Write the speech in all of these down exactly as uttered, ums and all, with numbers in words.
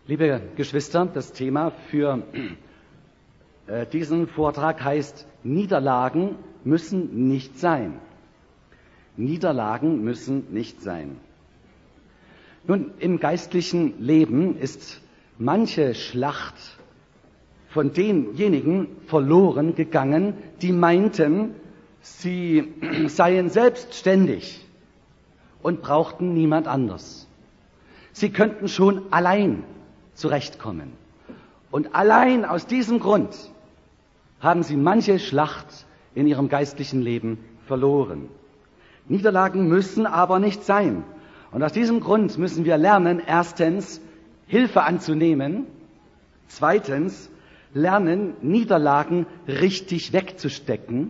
Liebe Geschwister, das Thema für äh, diesen Vortrag heißt, Niederlagen müssen nicht sein. Niederlagen müssen nicht sein. Nun, im geistlichen Leben ist manche Schlacht von denjenigen verloren gegangen, die meinten, sie seien selbstständig und brauchten niemand anders. Sie könnten schon allein zurechtkommen. Und allein aus diesem Grund haben sie manche Schlacht in ihrem geistlichen Leben verloren. Niederlagen müssen aber nicht sein. Und aus diesem Grund müssen wir lernen, erstens, Hilfe anzunehmen, zweitens, lernen, Niederlagen richtig wegzustecken,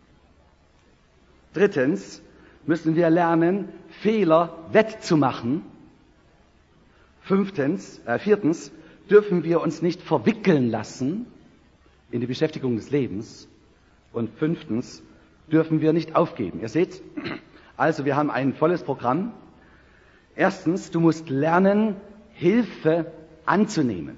drittens, müssen wir lernen, Fehler wettzumachen, fünftens, äh, viertens, dürfen wir uns nicht verwickeln lassen in die Beschäftigung des Lebens und fünftens, dürfen wir nicht aufgeben. Ihr seht, also wir haben ein volles Programm. Erstens, du musst lernen, Hilfe anzunehmen.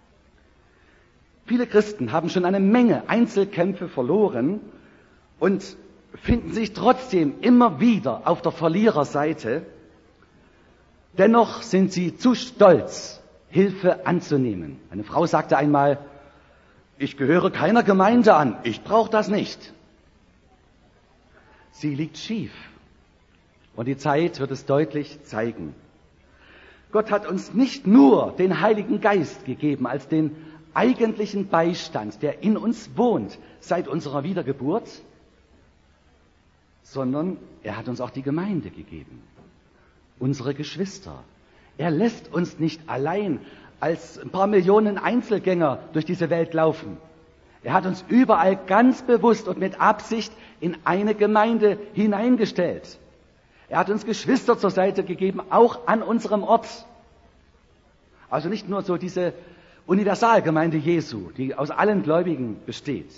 Viele Christen haben schon eine Menge Einzelkämpfe verloren und finden sich trotzdem immer wieder auf der Verliererseite. Dennoch sind sie zu stolz, Hilfe anzunehmen. Eine Frau sagte einmal, ich gehöre keiner Gemeinde an, ich brauche das nicht. Sie liegt schief und die Zeit wird es deutlich zeigen. Gott hat uns nicht nur den Heiligen Geist gegeben als den eigentlichen Beistand, der in uns wohnt seit unserer Wiedergeburt, sondern er hat uns auch die Gemeinde gegeben, unsere Geschwister. Er lässt uns nicht allein als ein paar Millionen Einzelgänger durch diese Welt laufen. Er hat uns überall ganz bewusst und mit Absicht in eine Gemeinde hineingestellt. Er hat uns Geschwister zur Seite gegeben, auch an unserem Ort. Also nicht nur so diese Universalgemeinde Jesu, die aus allen Gläubigen besteht.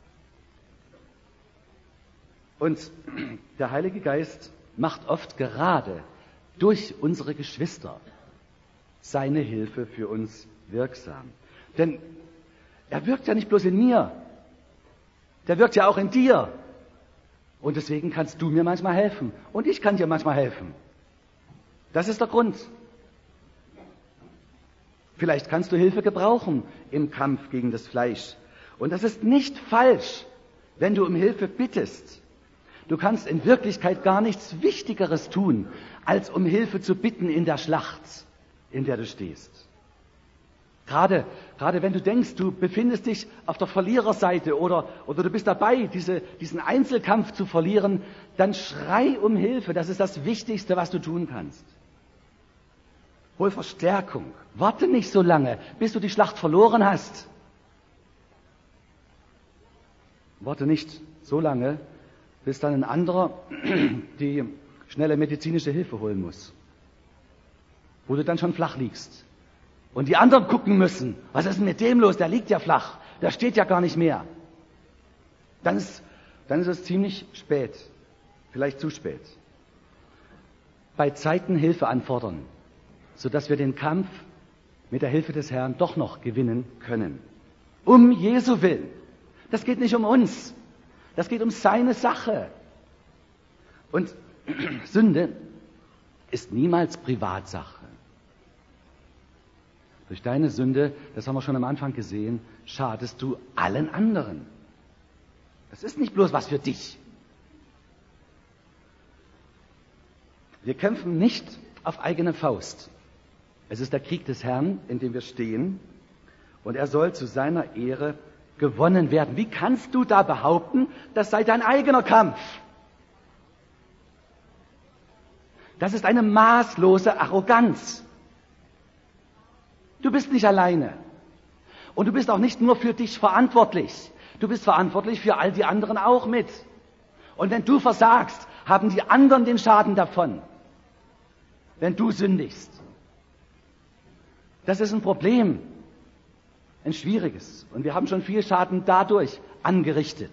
Und der Heilige Geist macht oft gerade durch unsere Geschwister seine Hilfe für uns wirksam. Denn er wirkt ja nicht bloß in mir, der wirkt ja auch in dir. Und deswegen kannst du mir manchmal helfen und ich kann dir manchmal helfen. Das ist der Grund. Vielleicht kannst du Hilfe gebrauchen im Kampf gegen das Fleisch. Und das ist nicht falsch, wenn du um Hilfe bittest. Du kannst in Wirklichkeit gar nichts Wichtigeres tun, als um Hilfe zu bitten in der Schlacht, in der du stehst. Gerade, gerade wenn du denkst, du befindest dich auf der Verliererseite oder, oder du bist dabei, diese, diesen Einzelkampf zu verlieren, dann schrei um Hilfe. Das ist das Wichtigste, was du tun kannst. Hol Verstärkung. Warte nicht so lange, bis du die Schlacht verloren hast. Warte nicht so lange, bis dann ein anderer die schnelle medizinische Hilfe holen muss. Wo du dann schon flach liegst. Und die anderen gucken müssen, was ist denn mit dem los? Der liegt ja flach, der steht ja gar nicht mehr. Dann ist, dann ist es ziemlich spät, vielleicht zu spät. Bei Zeiten Hilfe anfordern, sodass wir den Kampf mit der Hilfe des Herrn doch noch gewinnen können. Um Jesu Willen. Das geht nicht um uns, das geht um seine Sache. Und Sünde ist niemals Privatsache. Durch deine Sünde, das haben wir schon am Anfang gesehen, schadest du allen anderen. Das ist nicht bloß was für dich. Wir kämpfen nicht auf eigene Faust. Es ist der Krieg des Herrn, in dem wir stehen, und er soll zu seiner Ehre gewonnen werden. Wie kannst du da behaupten, das sei dein eigener Kampf? Das ist eine maßlose Arroganz. Du bist nicht alleine. Und du bist auch nicht nur für dich verantwortlich. Du bist verantwortlich für all die anderen auch mit. Und wenn du versagst, haben die anderen den Schaden davon. Wenn du sündigst. Das ist ein Problem. Ein schwieriges. Und wir haben schon viel Schaden dadurch angerichtet.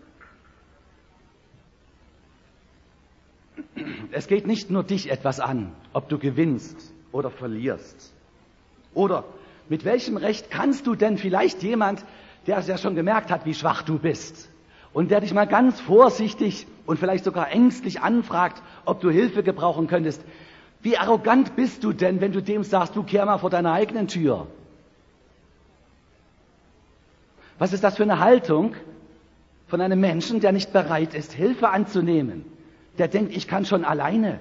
Es geht nicht nur dich etwas an, ob du gewinnst oder verlierst. Oder mit welchem Recht kannst du denn vielleicht jemand, der es ja schon gemerkt hat, wie schwach du bist und der dich mal ganz vorsichtig und vielleicht sogar ängstlich anfragt, ob du Hilfe gebrauchen könntest, wie arrogant bist du denn, wenn du dem sagst, du kehr mal vor deiner eigenen Tür? Was ist das für eine Haltung von einem Menschen, der nicht bereit ist, Hilfe anzunehmen? Der denkt, ich kann schon alleine.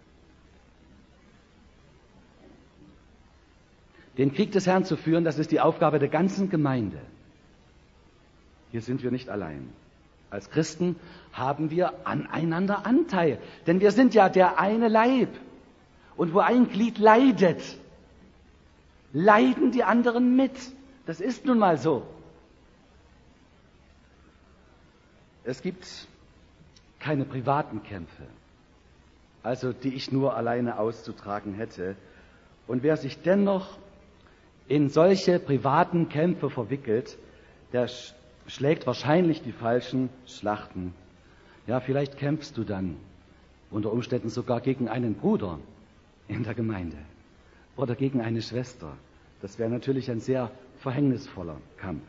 Den Krieg des Herrn zu führen, das ist die Aufgabe der ganzen Gemeinde. Hier sind wir nicht allein. Als Christen haben wir aneinander Anteil, denn wir sind ja der eine Leib. Und wo ein Glied leidet, leiden die anderen mit. Das ist nun mal so. Es gibt keine privaten Kämpfe, also die ich nur alleine auszutragen hätte. Und wer sich dennoch in solche privaten Kämpfe verwickelt, der sch- schlägt wahrscheinlich die falschen Schlachten. Ja, vielleicht kämpfst du dann unter Umständen sogar gegen einen Bruder in der Gemeinde oder gegen eine Schwester. Das wäre natürlich ein sehr verhängnisvoller Kampf.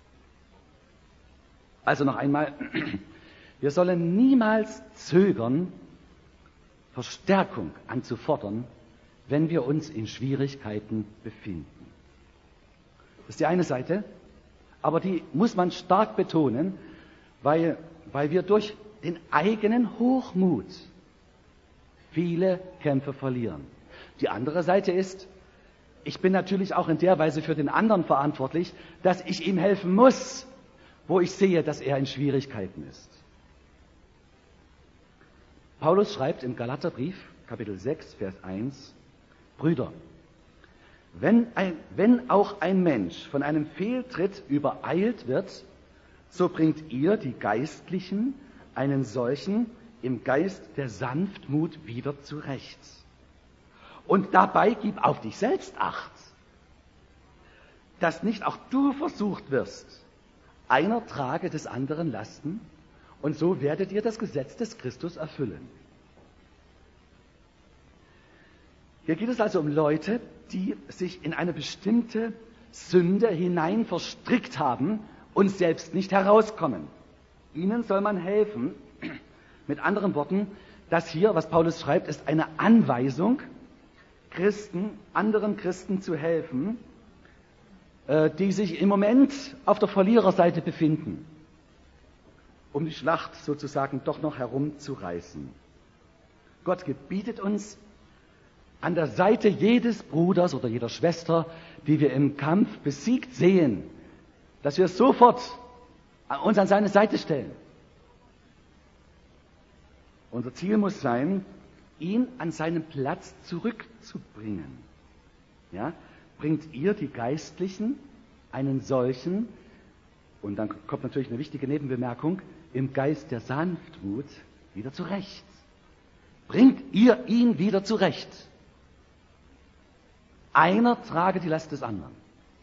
Also noch einmal, wir sollen niemals zögern, Verstärkung anzufordern, wenn wir uns in Schwierigkeiten befinden. Das ist die eine Seite, aber die muss man stark betonen, weil, weil wir durch den eigenen Hochmut viele Kämpfe verlieren. Die andere Seite ist, ich bin natürlich auch in der Weise für den anderen verantwortlich, dass ich ihm helfen muss, wo ich sehe, dass er in Schwierigkeiten ist. Paulus schreibt im Galaterbrief, Kapitel sechs, Vers eins, Brüder, wenn, ein, wenn auch ein Mensch von einem Fehltritt übereilt wird, so bringt ihr, die Geistlichen, einen solchen im Geist der Sanftmut wieder zurecht. Und dabei gib auf dich selbst Acht, dass nicht auch du versucht wirst. Einer trage des anderen Lasten, und so werdet ihr das Gesetz des Christus erfüllen. Hier geht es also um Leute, die sich in eine bestimmte Sünde hinein verstrickt haben und selbst nicht herauskommen. Ihnen soll man helfen. Mit anderen Worten, das hier, was Paulus schreibt, ist eine Anweisung, Christen, anderen Christen zu helfen, die sich im Moment auf der Verliererseite befinden, um die Schlacht sozusagen doch noch herumzureißen. Gott gebietet uns, an der Seite jedes Bruders oder jeder Schwester, die wir im Kampf besiegt sehen, dass wir sofort uns an seine Seite stellen. Unser Ziel muss sein, ihn an seinen Platz zurückzubringen. Ja? Bringt ihr, die Geistlichen, einen solchen, und dann kommt natürlich eine wichtige Nebenbemerkung, im Geist der Sanftmut wieder zurecht. Bringt ihr ihn wieder zurecht. Einer trage die Last des anderen.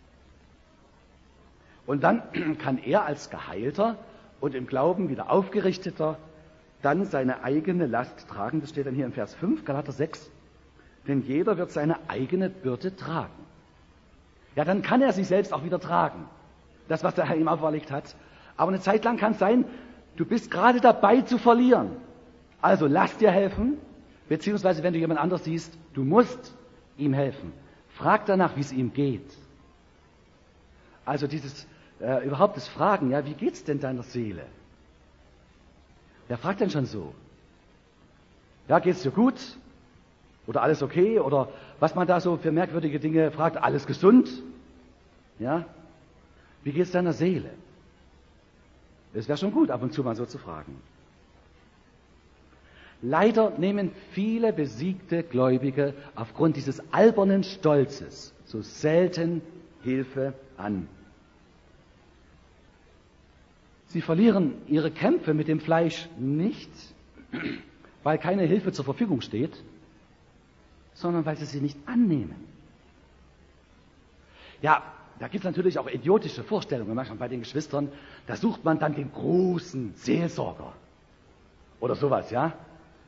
Und dann kann er als Geheilter und im Glauben wieder aufgerichteter dann seine eigene Last tragen. Das steht dann hier im Vers fünf, Galater sechs. Denn jeder wird seine eigene Bürde tragen. Ja, dann kann er sich selbst auch wieder tragen. Das, was der Herr ihm auferlegt hat. Aber eine Zeit lang kann es sein, du bist gerade dabei zu verlieren. Also lass dir helfen, beziehungsweise wenn du jemand anders siehst, du musst ihm helfen. Frag danach, wie es ihm geht. Also dieses, äh, überhaupt das Fragen, ja, wie geht's denn deiner Seele? Wer fragt denn schon so? Ja, geht's dir gut? Oder alles okay? Oder was man da so für merkwürdige Dinge fragt, alles gesund? Ja? Wie geht's deiner Seele? Es wäre schon gut, ab und zu mal so zu fragen. Leider nehmen viele besiegte Gläubige aufgrund dieses albernen Stolzes so selten Hilfe an. Sie verlieren ihre Kämpfe mit dem Fleisch nicht, weil keine Hilfe zur Verfügung steht, sondern weil sie sie nicht annehmen. Ja, da gibt es natürlich auch idiotische Vorstellungen. Manchmal bei den Geschwistern, da sucht man dann den großen Seelsorger oder sowas, ja.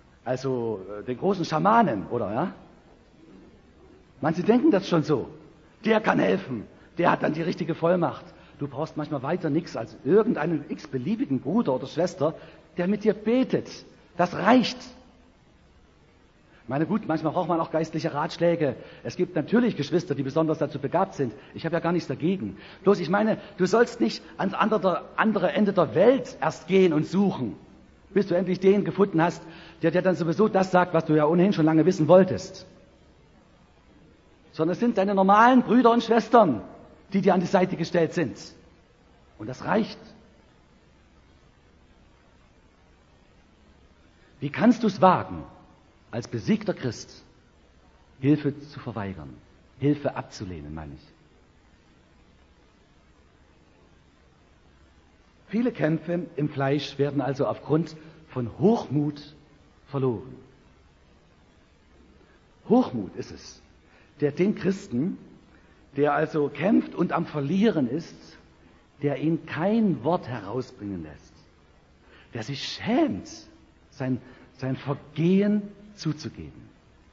Also den großen Schamanen, oder ja? Manche denken das schon so. Der kann helfen. Der hat dann die richtige Vollmacht. Du brauchst manchmal weiter nichts als irgendeinen x-beliebigen Bruder oder Schwester, der mit dir betet. Das reicht. Ich meine, gut, manchmal braucht man auch geistliche Ratschläge. Es gibt natürlich Geschwister, die besonders dazu begabt sind. Ich habe ja gar nichts dagegen. Bloß ich meine, du sollst nicht ans andere, andere Ende der Welt erst gehen und suchen, bis du endlich den gefunden hast, der dir dann sowieso das sagt, was du ja ohnehin schon lange wissen wolltest. Sondern es sind deine normalen Brüder und Schwestern, die dir an die Seite gestellt sind. Und das reicht. Wie kannst du es wagen, als besiegter Christ Hilfe zu verweigern, Hilfe abzulehnen, meine ich? Viele Kämpfe im Fleisch werden also aufgrund von Hochmut verloren. Hochmut ist es, der den Christen, der also kämpft und am Verlieren ist, der ihn kein Wort herausbringen lässt, der sich schämt, sein, sein Vergehen zuzugeben,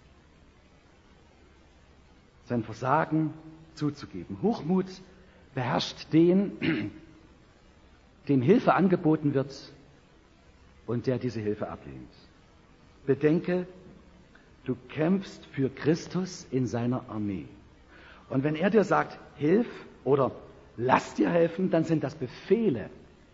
sein Versagen zuzugeben. Hochmut beherrscht den, dem Hilfe angeboten wird und der diese Hilfe ablehnt. Bedenke, du kämpfst für Christus in seiner Armee. Und wenn er dir sagt, hilf oder lass dir helfen, dann sind das Befehle.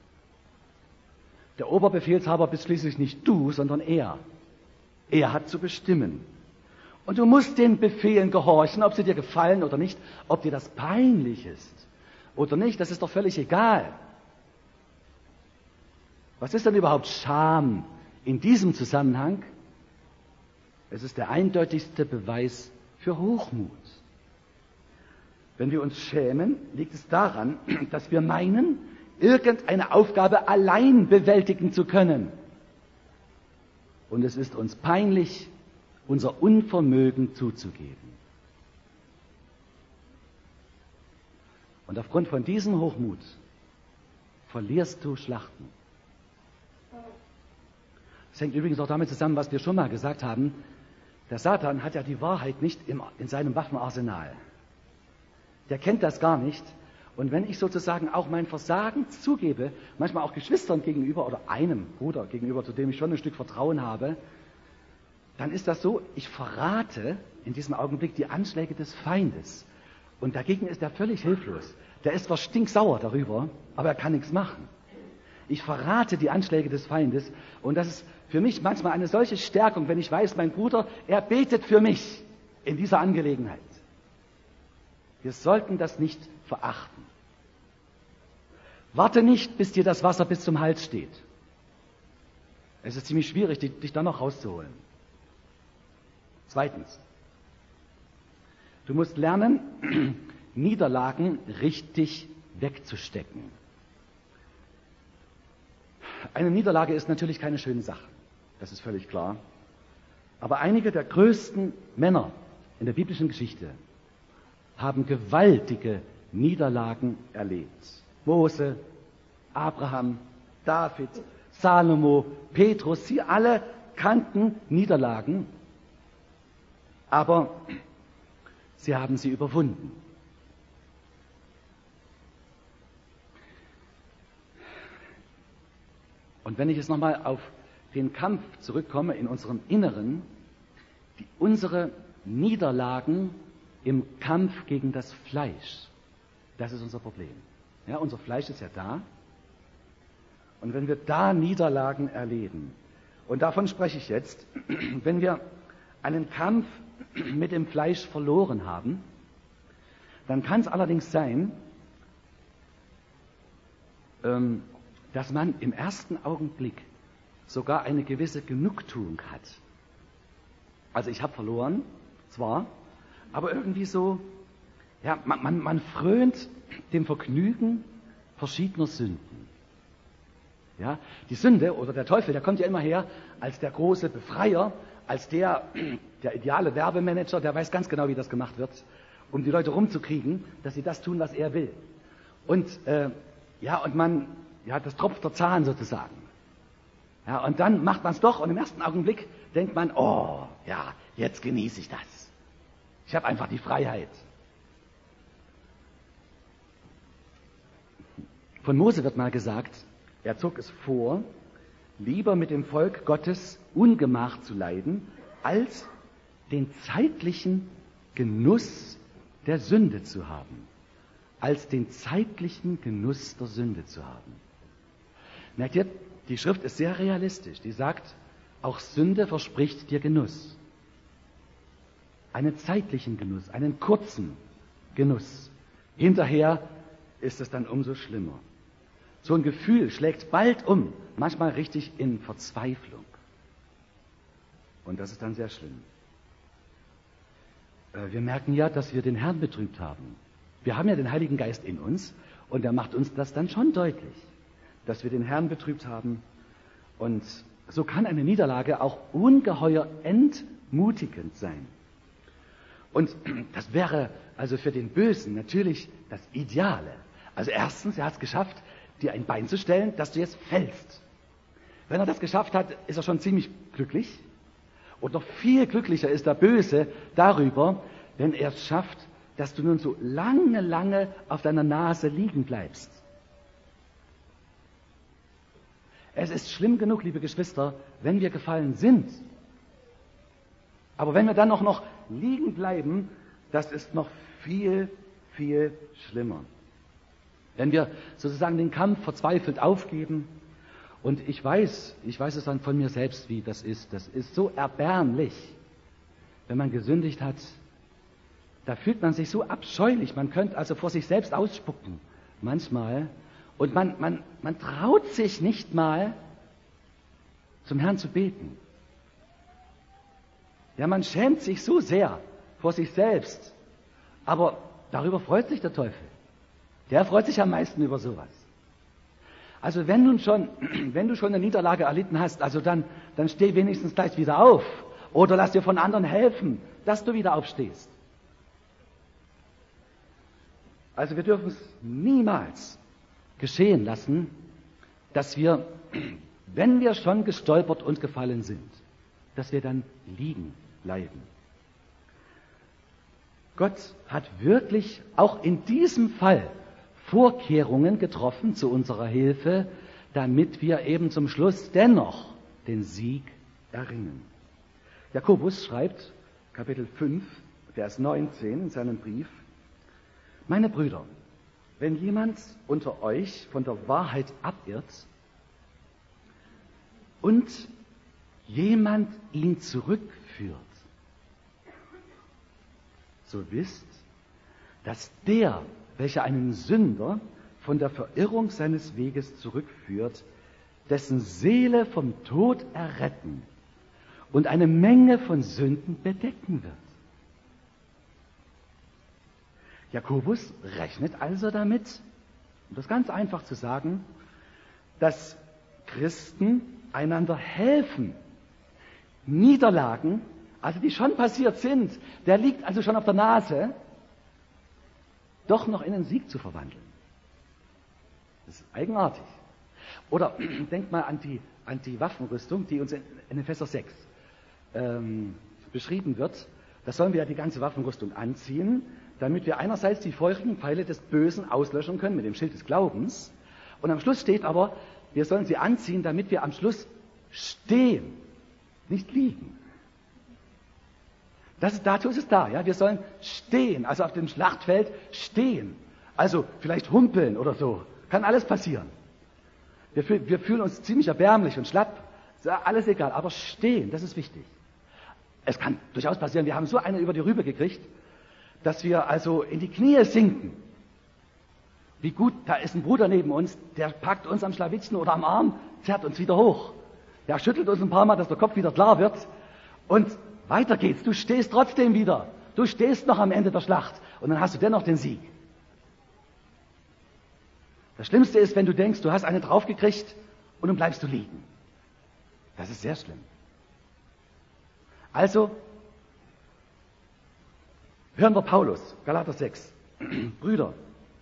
Der Oberbefehlshaber bist schließlich nicht du, sondern er. Er hat zu bestimmen. Und du musst den Befehlen gehorchen, ob sie dir gefallen oder nicht, ob dir das peinlich ist oder nicht, das ist doch völlig egal. Was ist denn überhaupt Scham in diesem Zusammenhang? Es ist der eindeutigste Beweis für Hochmut. Wenn wir uns schämen, liegt es daran, dass wir meinen, irgendeine Aufgabe allein bewältigen zu können. Und es ist uns peinlich, unser Unvermögen zuzugeben. Und aufgrund von diesem Hochmut verlierst du Schlachten. Das hängt übrigens auch damit zusammen, was wir schon mal gesagt haben. Der Satan hat ja die Wahrheit nicht im, in seinem Waffenarsenal. Der kennt das gar nicht. Und wenn ich sozusagen auch mein Versagen zugebe, manchmal auch Geschwistern gegenüber oder einem Bruder gegenüber, zu dem ich schon ein Stück Vertrauen habe, dann ist das so, ich verrate in diesem Augenblick die Anschläge des Feindes. Und dagegen ist er völlig hilflos. Der ist zwar stinksauer darüber, aber er kann nichts machen. Ich verrate die Anschläge des Feindes und das ist für mich manchmal eine solche Stärkung, wenn ich weiß, mein Bruder, er betet für mich in dieser Angelegenheit. Wir sollten das nicht verachten. Warte nicht, bis dir das Wasser bis zum Hals steht. Es ist ziemlich schwierig, dich dann noch rauszuholen. Zweitens, du musst lernen, Niederlagen richtig wegzustecken. Eine Niederlage ist natürlich keine schöne Sache, das ist völlig klar. Aber einige der größten Männer in der biblischen Geschichte haben gewaltige Niederlagen erlebt. Mose, Abraham, David, Salomo, Petrus, sie alle kannten Niederlagen, aber sie haben sie überwunden. Und wenn ich jetzt nochmal auf den Kampf zurückkomme in unserem Inneren, die, unsere Niederlagen im Kampf gegen das Fleisch, das ist unser Problem. Ja, unser Fleisch ist ja da. Und wenn wir da Niederlagen erleben, und davon spreche ich jetzt, wenn wir einen Kampf mit dem Fleisch verloren haben, dann kann es allerdings sein, ähm, dass man im ersten Augenblick sogar eine gewisse Genugtuung hat. Also ich habe verloren, zwar, aber irgendwie so, ja, man, man, man frönt dem Vergnügen verschiedener Sünden. Ja, die Sünde oder der Teufel, der kommt ja immer her als der große Befreier, als der, der ideale Werbemanager, der weiß ganz genau, wie das gemacht wird, um die Leute rumzukriegen, dass sie das tun, was er will. Und äh, ja, und man, ja, das tropft der Zahn sozusagen. Ja, und dann macht man es doch und im ersten Augenblick denkt man, oh, ja, jetzt genieße ich das. Ich habe einfach die Freiheit. Von Mose wird mal gesagt, er zog es vor, lieber mit dem Volk Gottes Ungemach zu leiden, als den zeitlichen Genuss der Sünde zu haben. Als den zeitlichen Genuss der Sünde zu haben. Merkt ihr, die Schrift ist sehr realistisch. Die sagt, auch Sünde verspricht dir Genuss. Einen zeitlichen Genuss, einen kurzen Genuss. Hinterher ist es dann umso schlimmer. So ein Gefühl schlägt bald um, manchmal richtig in Verzweiflung. Und das ist dann sehr schlimm. Wir merken ja, dass wir den Herrn betrübt haben. Wir haben ja den Heiligen Geist in uns und er macht uns das dann schon deutlich, dass wir den Herrn betrübt haben. Und so kann eine Niederlage auch ungeheuer entmutigend sein. Und das wäre also für den Bösen natürlich das Ideale. Also erstens, er hat es geschafft, dir ein Bein zu stellen, dass du jetzt fällst. Wenn er das geschafft hat, ist er schon ziemlich glücklich. Und noch viel glücklicher ist der Böse darüber, wenn er es schafft, dass du nun so lange, lange auf deiner Nase liegen bleibst. Es ist schlimm genug, liebe Geschwister, wenn wir gefallen sind. Aber wenn wir dann auch noch liegen bleiben, das ist noch viel, viel schlimmer. Wenn wir sozusagen den Kampf verzweifelt aufgeben, und ich weiß, ich weiß es dann von mir selbst, wie das ist. Das ist so erbärmlich, wenn man gesündigt hat. Da fühlt man sich so abscheulich. Man könnte also vor sich selbst ausspucken, manchmal. Und man, man, man traut sich nicht mal, zum Herrn zu beten. Ja, man schämt sich so sehr vor sich selbst. Aber darüber freut sich der Teufel. Der freut sich am meisten über sowas. Also wenn nun schon, wenn du schon eine Niederlage erlitten hast, also dann, dann steh wenigstens gleich wieder auf. Oder lass dir von anderen helfen, dass du wieder aufstehst. Also wir dürfen es niemals geschehen lassen, dass wir, wenn wir schon gestolpert und gefallen sind, dass wir dann liegen bleiben. Gott hat wirklich auch in diesem Fall Vorkehrungen getroffen zu unserer Hilfe, damit wir eben zum Schluss dennoch den Sieg erringen. Jakobus schreibt, Kapitel fünf, Vers neunzehn in seinem Brief: Meine Brüder, wenn jemand unter euch von der Wahrheit abirrt und jemand ihn zurückführt, so wisst, dass der, welcher einen Sünder von der Verirrung seines Weges zurückführt, dessen Seele vom Tod erretten und eine Menge von Sünden bedecken wird. Jakobus rechnet also damit, um das ganz einfach zu sagen, dass Christen einander helfen, Niederlagen, also die schon passiert sind, der liegt also schon auf der Nase, doch noch in einen Sieg zu verwandeln. Das ist eigenartig. Oder denkt mal an die, an die Waffenrüstung, die uns in, in Epheser sechs ähm, beschrieben wird. Da sollen wir ja die ganze Waffenrüstung anziehen, damit wir einerseits die feurigen Pfeile des Bösen auslöschen können mit dem Schild des Glaubens. Und am Schluss steht aber, wir sollen sie anziehen, damit wir am Schluss stehen, nicht liegen. Das ist, dazu ist es da, ja. Wir sollen stehen, also auf dem Schlachtfeld stehen. Also vielleicht humpeln oder so. Kann alles passieren. Wir, fühl, wir fühlen uns ziemlich erbärmlich und schlapp. Ist alles egal, aber stehen, das ist wichtig. Es kann durchaus passieren, wir haben so eine über die Rübe gekriegt, dass wir also in die Knie sinken. Wie gut, da ist ein Bruder neben uns, der packt uns am Schlawittchen oder am Arm, zerrt uns wieder hoch. Der schüttelt uns ein paar Mal, dass der Kopf wieder klar wird. Und weiter geht's. Du stehst trotzdem wieder. Du stehst noch am Ende der Schlacht. Und dann hast du dennoch den Sieg. Das Schlimmste ist, wenn du denkst, du hast eine draufgekriegt und dann bleibst du liegen. Das ist sehr schlimm. Also, hören wir Paulus, Galater sechs. Brüder,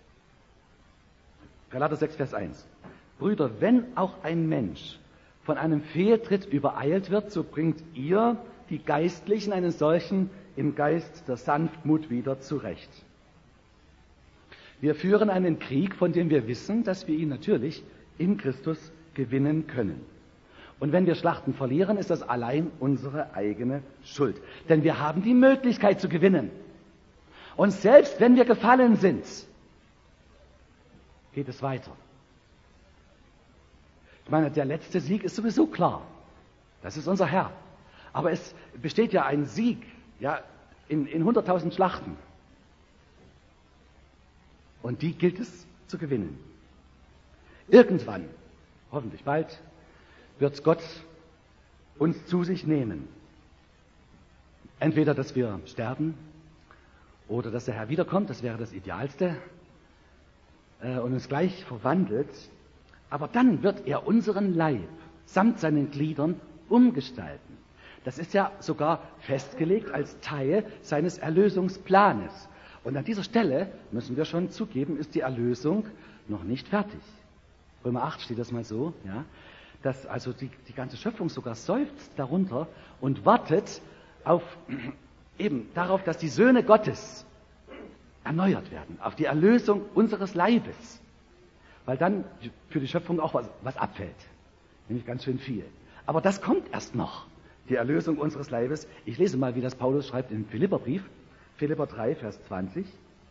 Galater sechs, Vers eins. Brüder, wenn auch ein Mensch von einem Fehltritt übereilt wird, so bringt ihr, die Geistlichen, einen solchen im Geist der Sanftmut wieder zurecht. Wir führen einen Krieg, von dem wir wissen, dass wir ihn natürlich in Christus gewinnen können. Und wenn wir Schlachten verlieren, ist das allein unsere eigene Schuld. Denn wir haben die Möglichkeit zu gewinnen. Und selbst wenn wir gefallen sind, geht es weiter. Ich meine, der letzte Sieg ist sowieso klar. Das ist unser Herr. Aber es besteht ja ein Sieg, ja, in, in hunderttausend Schlachten. Und die gilt es zu gewinnen. Irgendwann, hoffentlich bald, wird Gott uns zu sich nehmen. Entweder, dass wir sterben oder dass der Herr wiederkommt, das wäre das Idealste, äh, und uns gleich verwandelt. Aber dann wird er unseren Leib samt seinen Gliedern umgestalten. Das ist ja sogar festgelegt als Teil seines Erlösungsplanes. Und an dieser Stelle, müssen wir schon zugeben, ist die Erlösung noch nicht fertig. Römer acht steht das mal so, ja, dass also die, die ganze Schöpfung sogar seufzt darunter und wartet auf, eben darauf, dass die Söhne Gottes erneuert werden, auf die Erlösung unseres Leibes. Weil dann für die Schöpfung auch was, was abfällt, nämlich ganz schön viel. Aber das kommt erst noch, die Erlösung unseres Leibes. Ich lese mal, wie das Paulus schreibt im Philipperbrief, Philipper drei, Vers zwanzig.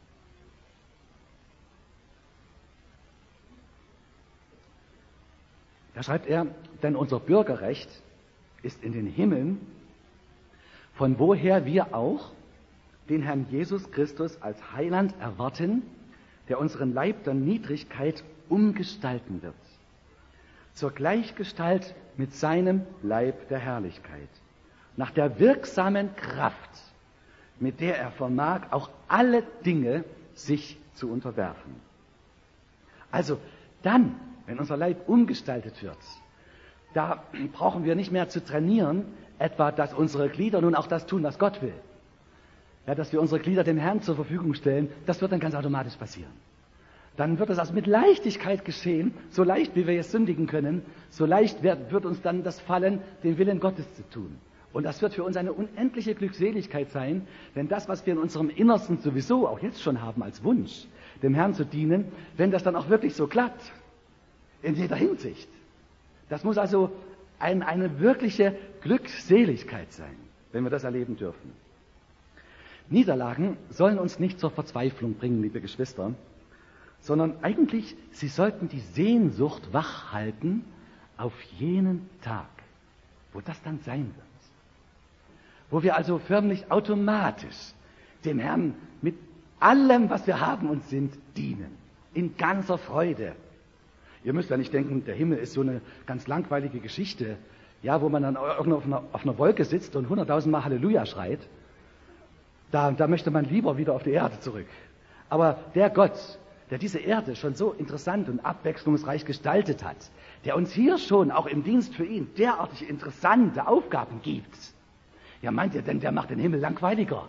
Da schreibt er, denn unser Bürgerrecht ist in den Himmeln, von woher wir auch den Herrn Jesus Christus als Heiland erwarten, der unseren Leib der Niedrigkeit umgestalten wird, zur Gleichgestalt mit seinem Leib der Herrlichkeit, nach der wirksamen Kraft, mit der er vermag, auch alle Dinge sich zu unterwerfen. Also dann, wenn unser Leib umgestaltet wird, da brauchen wir nicht mehr zu trainieren, etwa, dass unsere Glieder nun auch das tun, was Gott will. Ja, dass wir unsere Glieder dem Herrn zur Verfügung stellen, das wird dann ganz automatisch passieren. Dann wird es also mit Leichtigkeit geschehen, so leicht wie wir jetzt sündigen können, so leicht wird, wird uns dann das fallen, den Willen Gottes zu tun. Und das wird für uns eine unendliche Glückseligkeit sein, denn das, was wir in unserem Innersten sowieso auch jetzt schon haben als Wunsch, dem Herrn zu dienen, wenn das dann auch wirklich so klappt, in jeder Hinsicht. Das muss also ein, eine wirkliche Glückseligkeit sein, wenn wir das erleben dürfen. Niederlagen sollen uns nicht zur Verzweiflung bringen, liebe Geschwister, sondern eigentlich, sie sollten die Sehnsucht wachhalten auf jenen Tag, wo das dann sein wird. Wo wir also förmlich automatisch dem Herrn mit allem, was wir haben und sind, dienen. In ganzer Freude. Ihr müsst ja nicht denken, der Himmel ist so eine ganz langweilige Geschichte, ja, wo man dann irgendwo auf einer, auf einer Wolke sitzt und hunderttausendmal Halleluja schreit. Da, da möchte man lieber wieder auf die Erde zurück. Aber der Gott, der diese Erde schon so interessant und abwechslungsreich gestaltet hat, der uns hier schon, auch im Dienst für ihn, derartig interessante Aufgaben gibt, ja, meint ihr denn, der macht den Himmel langweiliger?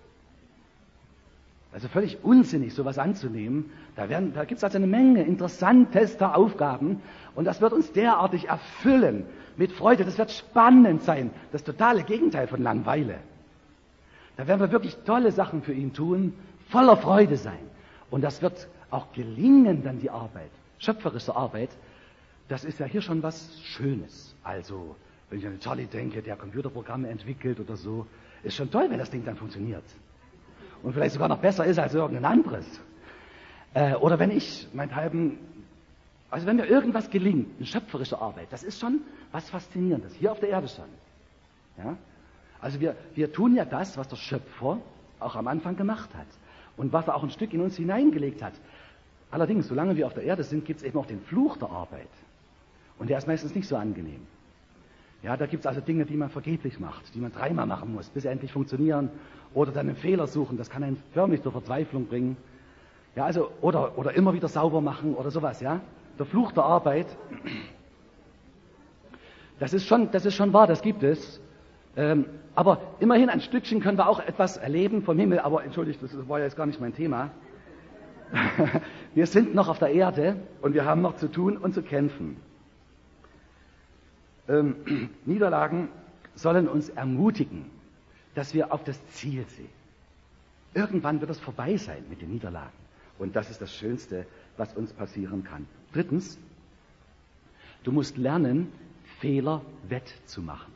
Also völlig unsinnig, sowas anzunehmen. Da, werden, da gibt es also eine Menge interessantester Aufgaben und das wird uns derartig erfüllen mit Freude. Das wird spannend sein, das totale Gegenteil von Langeweile. Da werden wir wirklich tolle Sachen für ihn tun, voller Freude sein. Und das wird auch gelingen, dann die Arbeit, schöpferische Arbeit. Das ist ja hier schon was Schönes. Also, wenn ich an Charlie denke, der Computerprogramme entwickelt oder so, ist schon toll, wenn das Ding dann funktioniert. Und vielleicht sogar noch besser ist als irgendein anderes. Äh, oder wenn ich meinethalben, also wenn mir irgendwas gelingt, eine schöpferische Arbeit, das ist schon was Faszinierendes, hier auf der Erde schon. Ja? Also wir, wir tun ja das, was der Schöpfer auch am Anfang gemacht hat und was er auch ein Stück in uns hineingelegt hat. Allerdings, solange wir auf der Erde sind, gibt es eben auch den Fluch der Arbeit. Und der ist meistens nicht so angenehm. Ja, da gibt es also Dinge, die man vergeblich macht, die man dreimal machen muss, bis sie endlich funktionieren. Oder dann einen Fehler suchen, das kann einen förmlich zur Verzweiflung bringen. Ja, also, oder, oder immer wieder sauber machen oder sowas, ja. Der Fluch der Arbeit, das ist schon, das ist schon wahr, das gibt es. Ähm, aber immerhin ein Stückchen können wir auch etwas erleben vom Himmel, aber entschuldigt, das war ja jetzt gar nicht mein Thema. Wir sind noch auf der Erde und wir haben noch zu tun und zu kämpfen. Ähm, Niederlagen sollen uns ermutigen, dass wir auf das Ziel sehen. Irgendwann wird es vorbei sein mit den Niederlagen. Und das ist das Schönste, was uns passieren kann. Drittens, du musst lernen, Fehler wettzumachen.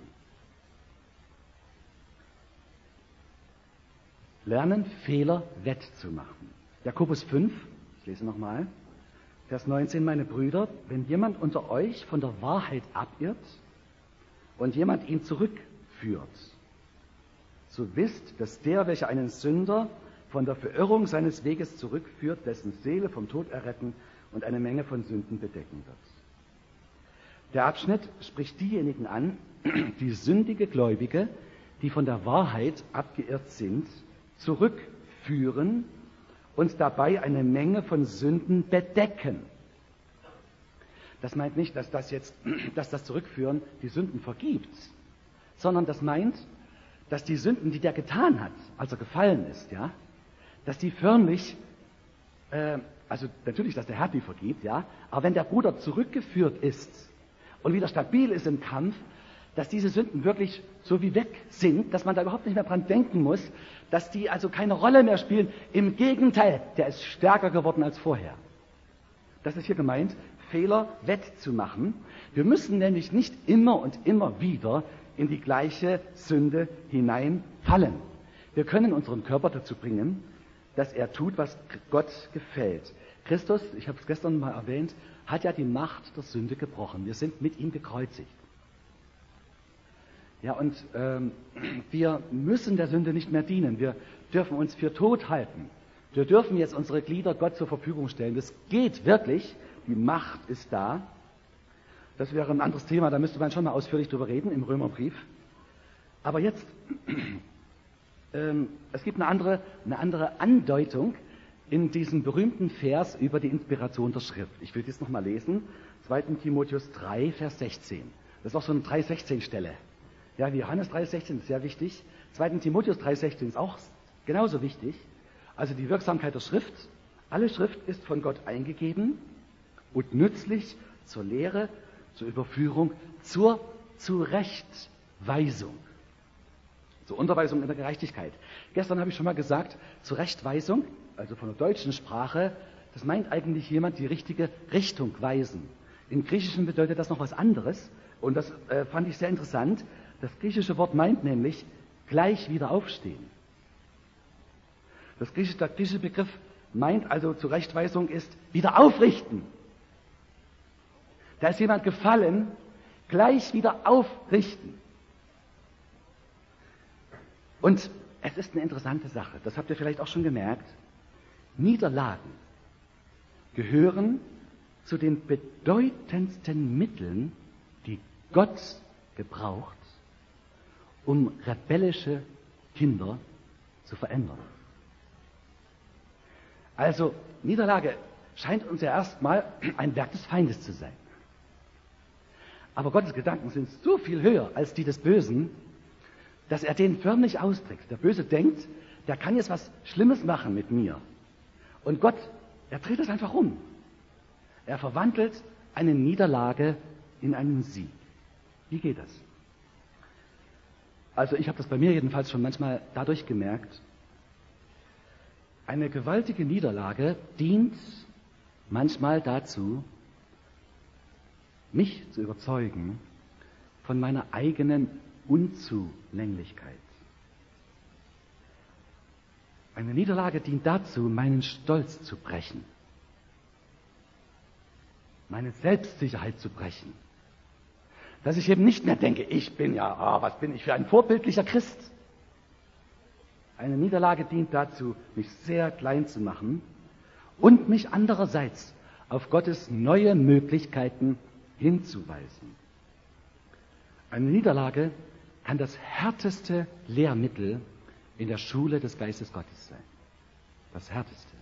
Lernen, Fehler wettzumachen. Jakobus fünf, ich lese nochmal, Vers neunzehn, meine Brüder, wenn jemand unter euch von der Wahrheit abirrt und jemand ihn zurückführt, so wisst, dass der, welcher einen Sünder von der Verirrung seines Weges zurückführt, dessen Seele vom Tod erretten und eine Menge von Sünden bedecken wird. Der Abschnitt spricht diejenigen an, die sündige Gläubige, die von der Wahrheit abgeirrt sind, zurückführen und dabei eine Menge von Sünden bedecken. Das meint nicht, dass das jetzt, dass das Zurückführen die Sünden vergibt, sondern das meint, dass die Sünden, die der getan hat, als er gefallen ist, ja, dass die förmlich, äh, also natürlich, dass der Herr die vergibt, ja, aber wenn der Bruder zurückgeführt ist und wieder stabil ist im Kampf, dass diese Sünden wirklich so wie weg sind, dass man da überhaupt nicht mehr dran denken muss, dass die also keine Rolle mehr spielen. Im Gegenteil, der ist stärker geworden als vorher. Das ist hier gemeint, Fehler wettzumachen. Wir müssen nämlich nicht immer und immer wieder in die gleiche Sünde hineinfallen. Wir können unseren Körper dazu bringen, dass er tut, was Gott gefällt. Christus, ich habe es gestern mal erwähnt, hat ja die Macht der Sünde gebrochen. Wir sind mit ihm gekreuzigt. Ja, und ähm, wir müssen der Sünde nicht mehr dienen. Wir dürfen uns für tot halten. Wir dürfen jetzt unsere Glieder Gott zur Verfügung stellen. Das geht wirklich. Die Macht ist da. Das wäre ein anderes Thema, da müsste man schon mal ausführlich drüber reden im Römerbrief. Aber jetzt, ähm, es gibt eine andere, eine andere Andeutung in diesem berühmten Vers über die Inspiration der Schrift. Ich will das nochmal lesen. zweiter Timotheus drei, Vers sechzehn. Das ist auch so eine drei sechzehn Stelle. Ja, wie Johannes drei sechzehn ist sehr wichtig. zweiter Timotheus drei sechzehn ist auch genauso wichtig. Also die Wirksamkeit der Schrift. Alle Schrift ist von Gott eingegeben und nützlich zur Lehre, zur Überführung, zur Zurechtweisung. Zur Unterweisung in der Gerechtigkeit. Gestern habe ich schon mal gesagt, Zurechtweisung, also von der deutschen Sprache, das meint eigentlich jemand die richtige Richtung weisen. Im Griechischen bedeutet das noch was anderes und das äh, fand ich sehr interessant. Das griechische Wort meint nämlich gleich wieder aufstehen. Das griechische, der griechische Begriff meint also Zurechtweisung ist wieder aufrichten. Da ist jemand gefallen, gleich wieder aufrichten. Und es ist eine interessante Sache, das habt ihr vielleicht auch schon gemerkt. Niederlagen gehören zu den bedeutendsten Mitteln, die Gott gebraucht, um rebellische Kinder zu verändern. Also Niederlage scheint uns ja erstmal ein Werk des Feindes zu sein. Aber Gottes Gedanken sind so viel höher als die des Bösen, dass er den förmlich austrickst. Der Böse denkt, der kann jetzt was Schlimmes machen mit mir. Und Gott, er dreht es einfach um. Er verwandelt eine Niederlage in einen Sieg. Wie geht das? Also ich habe das bei mir jedenfalls schon manchmal dadurch gemerkt, eine gewaltige Niederlage dient manchmal dazu, mich zu überzeugen von meiner eigenen Unzulänglichkeit. Eine Niederlage dient dazu, meinen Stolz zu brechen, meine Selbstsicherheit zu brechen. Dass ich eben nicht mehr denke, ich bin ja, ah, was bin ich für ein vorbildlicher Christ. Eine Niederlage dient dazu, mich sehr klein zu machen und mich andererseits auf Gottes neue Möglichkeiten hinzuweisen. Eine Niederlage kann das härteste Lehrmittel in der Schule des Geistes Gottes sein. Das härteste.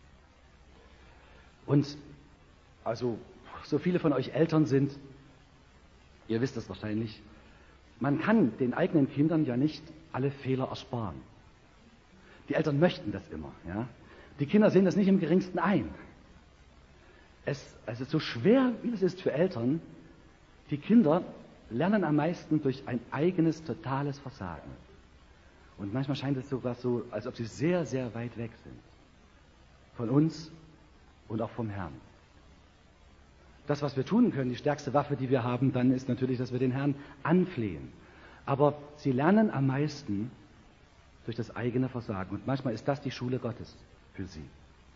Und also, so viele von euch Eltern sind, ihr wisst das wahrscheinlich, man kann den eigenen Kindern ja nicht alle Fehler ersparen. Die Eltern möchten das immer. Ja? Die Kinder sehen das nicht im geringsten ein. Es, also so schwer wie es ist für Eltern, die Kinder lernen am meisten durch ein eigenes, totales Versagen. Und manchmal scheint es sogar so, als ob sie sehr, sehr weit weg sind. von uns und auch vom Herrn. Das, was wir tun können, die stärkste Waffe, die wir haben, dann ist natürlich, dass wir den Herrn anflehen. Aber sie lernen am meisten durch das eigene Versagen. Und manchmal ist das die Schule Gottes für sie.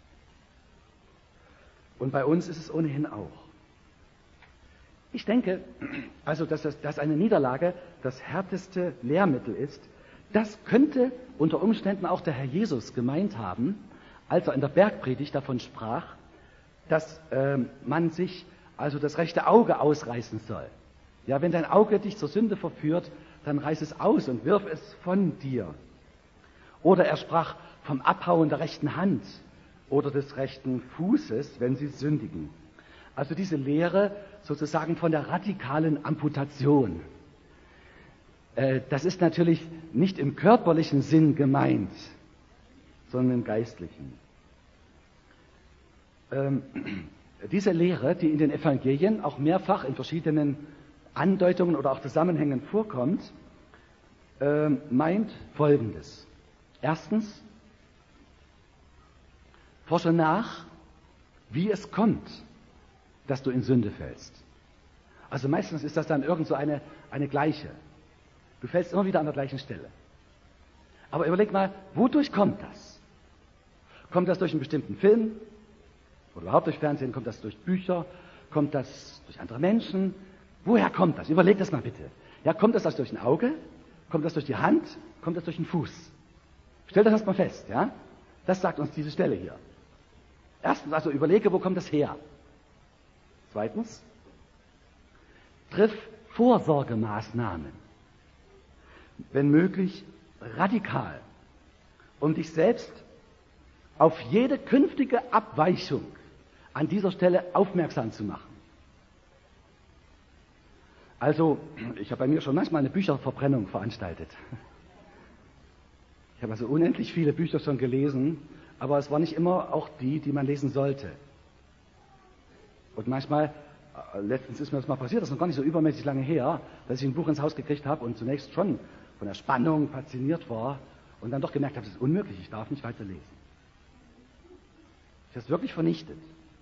Und bei uns ist es ohnehin auch. Ich denke, also, dass, das, dass eine Niederlage das härteste Lehrmittel ist. Das könnte unter Umständen auch der Herr Jesus gemeint haben, als er in der Bergpredigt davon sprach, dass äh, man sich also das rechte Auge ausreißen soll. Ja, wenn dein Auge dich zur Sünde verführt, dann reiß es aus und wirf es von dir. Oder er sprach vom Abhauen der rechten Hand oder des rechten Fußes, wenn sie sündigen. Also diese Lehre sozusagen von der radikalen Amputation. Äh, das ist natürlich nicht im körperlichen Sinn gemeint, sondern im geistlichen. Ähm, diese Lehre, die in den Evangelien auch mehrfach in verschiedenen Andeutungen oder auch Zusammenhängen vorkommt, äh, meint Folgendes. Erstens, forsche nach, wie es kommt, dass du in Sünde fällst. Also meistens ist das dann irgend so eine, eine gleiche. Du fällst immer wieder an der gleichen Stelle. Aber überleg mal, wodurch kommt das? Kommt das durch einen bestimmten Film? Oder überhaupt durch Fernsehen? Kommt das durch Bücher? Kommt das durch andere Menschen? Woher kommt das? Überleg das mal bitte. Ja, kommt das durch ein Auge? Kommt das durch die Hand? Kommt das durch den Fuß? Stell das erstmal fest, ja? Das sagt uns diese Stelle hier. Erstens, also überlege, wo kommt das her? Zweitens, triff Vorsorgemaßnahmen, wenn möglich radikal, um dich selbst auf jede künftige Abweichung an dieser Stelle aufmerksam zu machen. Also, ich habe bei mir schon manchmal eine Bücherverbrennung veranstaltet. Ich habe also unendlich viele Bücher schon gelesen, aber es war nicht immer auch die, die man lesen sollte. Und manchmal, letztens ist mir das mal passiert, das ist noch gar nicht so übermäßig lange her, dass ich ein Buch ins Haus gekriegt habe und zunächst schon von der Spannung fasziniert war und dann doch gemerkt habe, das ist unmöglich, ich darf nicht weiterlesen. Ich habe es wirklich vernichtet.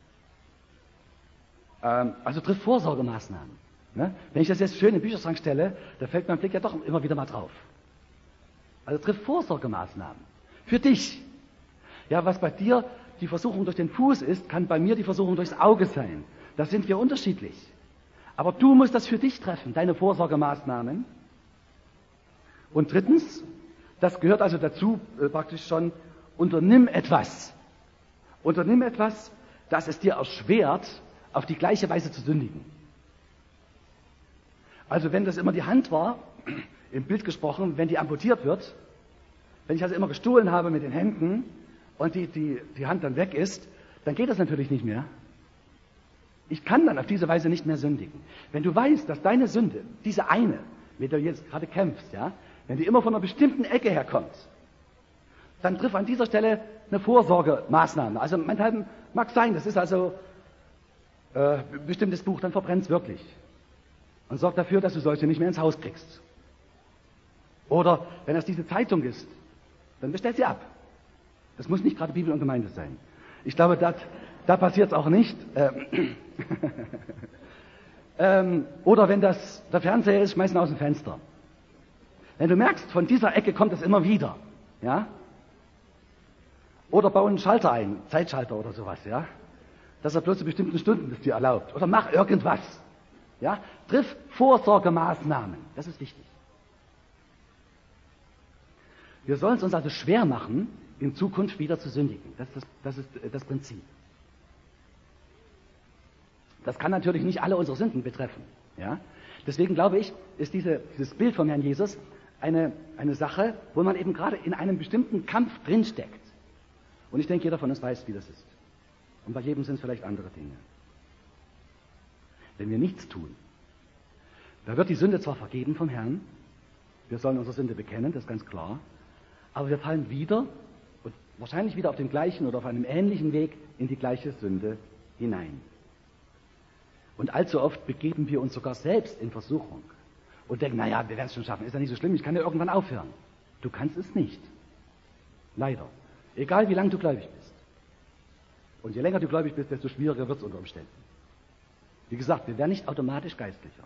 Ähm, also triff Vorsorgemaßnahmen. Ne? Wenn ich das jetzt schön in den Bücherschrank stelle, da fällt mein Blick ja doch immer wieder mal drauf. Also triff Vorsorgemaßnahmen. Für dich. Ja, was bei dir die Versuchung durch den Fuß ist, kann bei mir die Versuchung durchs Auge sein. Da sind wir unterschiedlich. Aber du musst das für dich treffen, deine Vorsorgemaßnahmen. Und drittens, das gehört also dazu äh, praktisch schon, unternimm etwas. Unternimm etwas, das es dir erschwert, auf die gleiche Weise zu sündigen. Also wenn das immer die Hand war, im Bild gesprochen, wenn die amputiert wird, wenn ich also immer gestohlen habe mit den Händen und die, die, die Hand dann weg ist, dann geht das natürlich nicht mehr. Ich kann dann auf diese Weise nicht mehr sündigen. Wenn du weißt, dass deine Sünde, diese eine, mit der du jetzt gerade kämpfst, ja, wenn die immer von einer bestimmten Ecke herkommt, dann triff an dieser Stelle eine Vorsorgemaßnahme. Also meinethalben mag sein, das ist also äh, ein bestimmtes Buch, dann verbrennt es wirklich. Und sorg dafür, dass du solche nicht mehr ins Haus kriegst. Oder wenn das diese Zeitung ist, dann bestell sie ab. Das muss nicht gerade Bibel und Gemeinde sein. Ich glaube, dat, da passiert es auch nicht. Ähm, ähm, oder wenn das der Fernseher ist, schmeiß ihn aus dem Fenster. Wenn du merkst, von dieser Ecke kommt es immer wieder, ja? Oder bau einen Schalter ein, Zeitschalter oder sowas, ja? Dass er bloß zu bestimmten Stunden das dir erlaubt. Oder mach irgendwas, ja? Triff Vorsorgemaßnahmen, das ist wichtig. Wir sollen es uns also schwer machen, in Zukunft wieder zu sündigen. Das ist das, das, ist das Prinzip. Das kann natürlich nicht alle unsere Sünden betreffen. Ja? Deswegen glaube ich, ist diese, dieses Bild vom Herrn Jesus eine, eine Sache, wo man eben gerade in einem bestimmten Kampf drinsteckt. Und ich denke, jeder von uns weiß, wie das ist. Und bei jedem sind es vielleicht andere Dinge. Wenn wir nichts tun, da wird die Sünde zwar vergeben vom Herrn, wir sollen unsere Sünde bekennen, das ist ganz klar, aber wir fallen wieder und wahrscheinlich wieder auf dem gleichen oder auf einem ähnlichen Weg in die gleiche Sünde hinein. Und allzu oft begeben wir uns sogar selbst in Versuchung und denken, naja, wir werden es schon schaffen, ist ja nicht so schlimm, ich kann ja irgendwann aufhören. Du kannst es nicht. Leider. Egal wie lange du gläubig bist. Und je länger du gläubig bist, desto schwieriger wird es unter Umständen. Wie gesagt, wir werden nicht automatisch geistlicher.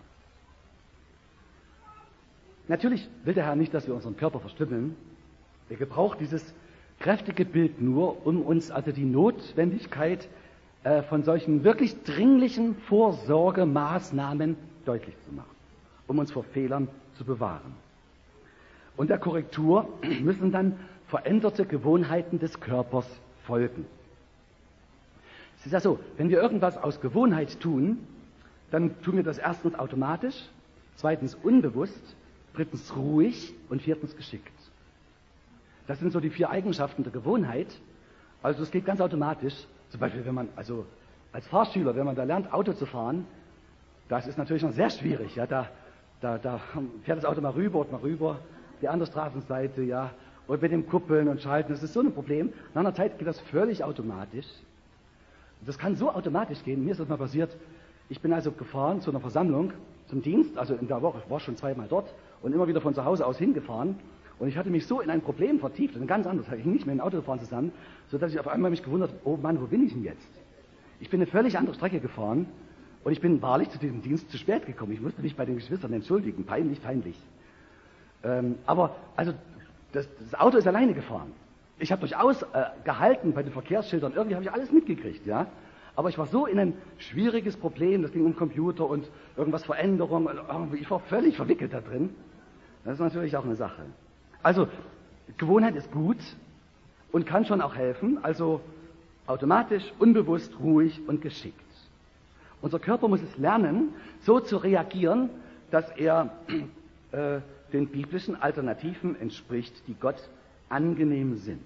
Natürlich will der Herr nicht, dass wir unseren Körper verstümmeln. Er gebraucht dieses kräftige Bild nur, um uns also die Notwendigkeit äh, von solchen wirklich dringlichen Vorsorgemaßnahmen deutlich zu machen, um uns vor Fehlern zu bewahren. Und der Korrektur müssen dann veränderte Gewohnheiten des Körpers folgen. Es ist ja so, wenn wir irgendwas aus Gewohnheit tun, dann tun wir das erstens automatisch, zweitens unbewusst, drittens ruhig und viertens geschickt. Das sind so die vier Eigenschaften der Gewohnheit. Also es geht ganz automatisch. Zum Beispiel, wenn man, also als Fahrschüler, wenn man da lernt, Auto zu fahren, das ist natürlich noch sehr schwierig. Ja, da, da, da fährt das Auto mal rüber und mal rüber, die andere Straßenseite, ja, und mit dem Kuppeln und Schalten, das ist so ein Problem. Nach einer Zeit geht das völlig automatisch. Das kann so automatisch gehen. Mir ist das mal passiert. Ich bin also gefahren zu einer Versammlung, zum Dienst, also in der Woche, ich war schon zweimal dort und immer wieder von zu Hause aus hingefahren. Und ich hatte mich so in ein Problem vertieft, ein ganz anderes, ich hing nicht mehr in Autofahren zusammen, sodass ich auf einmal mich gewundert habe, oh Mann, wo bin ich denn jetzt? Ich bin eine völlig andere Strecke gefahren und ich bin wahrlich zu diesem Dienst zu spät gekommen. Ich musste mich bei den Geschwistern entschuldigen, peinlich, peinlich. Ähm, aber, also, das, das Auto ist alleine gefahren. Ich habe durchaus äh, gehalten bei den Verkehrsschildern, irgendwie habe ich alles mitgekriegt, ja. Aber ich war so in ein schwieriges Problem, das ging um Computer und irgendwas Veränderung, und ich war völlig verwickelt da drin. Das ist natürlich auch eine Sache. Also, Gewohnheit ist gut und kann schon auch helfen, also automatisch, unbewusst, ruhig und geschickt. Unser Körper muss es lernen, so zu reagieren, dass er äh, den biblischen Alternativen entspricht, die Gott angenehm sind.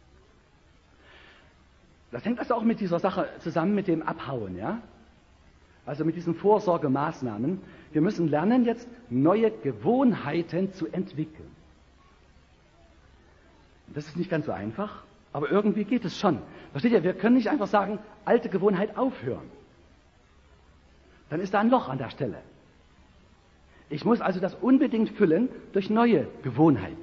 Das hängt also auch mit dieser Sache zusammen, mit dem Abhauen, ja? Also mit diesen Vorsorgemaßnahmen. Wir müssen lernen, jetzt neue Gewohnheiten zu entwickeln. Das ist nicht ganz so einfach, aber irgendwie geht es schon. Versteht ihr, wir können nicht einfach sagen, alte Gewohnheit aufhören. Dann ist da ein Loch an der Stelle. Ich muss also das unbedingt füllen durch neue Gewohnheiten.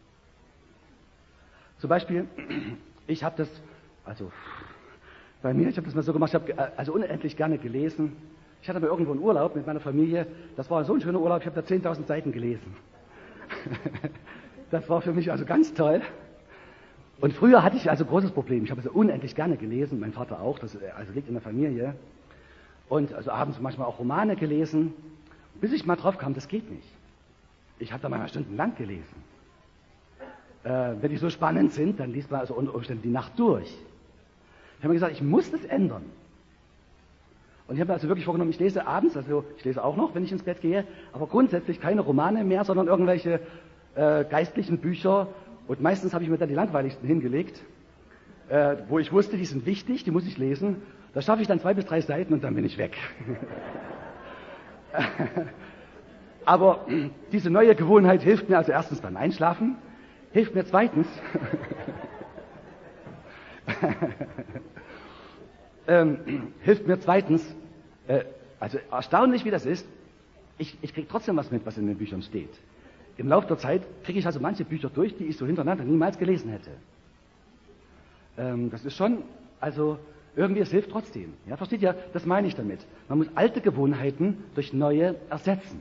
Zum Beispiel, ich habe das, also bei mir, ich habe das mal so gemacht, ich habe also unendlich gerne gelesen. Ich hatte mal irgendwo einen Urlaub mit meiner Familie, das war so ein schöner Urlaub, ich habe da zehntausend Seiten gelesen. Das war für mich also ganz toll. Und früher hatte ich also großes Problem, ich habe so unendlich gerne gelesen, mein Vater auch, das also liegt in der Familie. Und also abends manchmal auch Romane gelesen, bis ich mal drauf kam, das geht nicht. Ich habe da manchmal stundenlang gelesen. Äh, wenn die so spannend sind, dann liest man also unter Umständen die Nacht durch. Ich habe mir gesagt, ich muss das ändern. Und ich habe mir also wirklich vorgenommen, ich lese abends, also ich lese auch noch, wenn ich ins Bett gehe, aber grundsätzlich keine Romane mehr, sondern irgendwelche äh, geistlichen Bücher. Und meistens habe ich mir dann die langweiligsten hingelegt, äh, wo ich wusste, die sind wichtig, die muss ich lesen. Da schaffe ich dann zwei bis drei Seiten und dann bin ich weg. Aber diese neue Gewohnheit hilft mir also erstens beim Einschlafen, hilft mir zweitens, ähm, hilft mir zweitens, äh, also erstaunlich wie das ist, ich, ich kriege trotzdem was mit, was in den Büchern steht. Im Laufe der Zeit kriege ich also manche Bücher durch, die ich so hintereinander niemals gelesen hätte. Ähm, das ist schon, also irgendwie, es hilft trotzdem. Ja, versteht ihr? Das meine ich damit. Man muss alte Gewohnheiten durch neue ersetzen.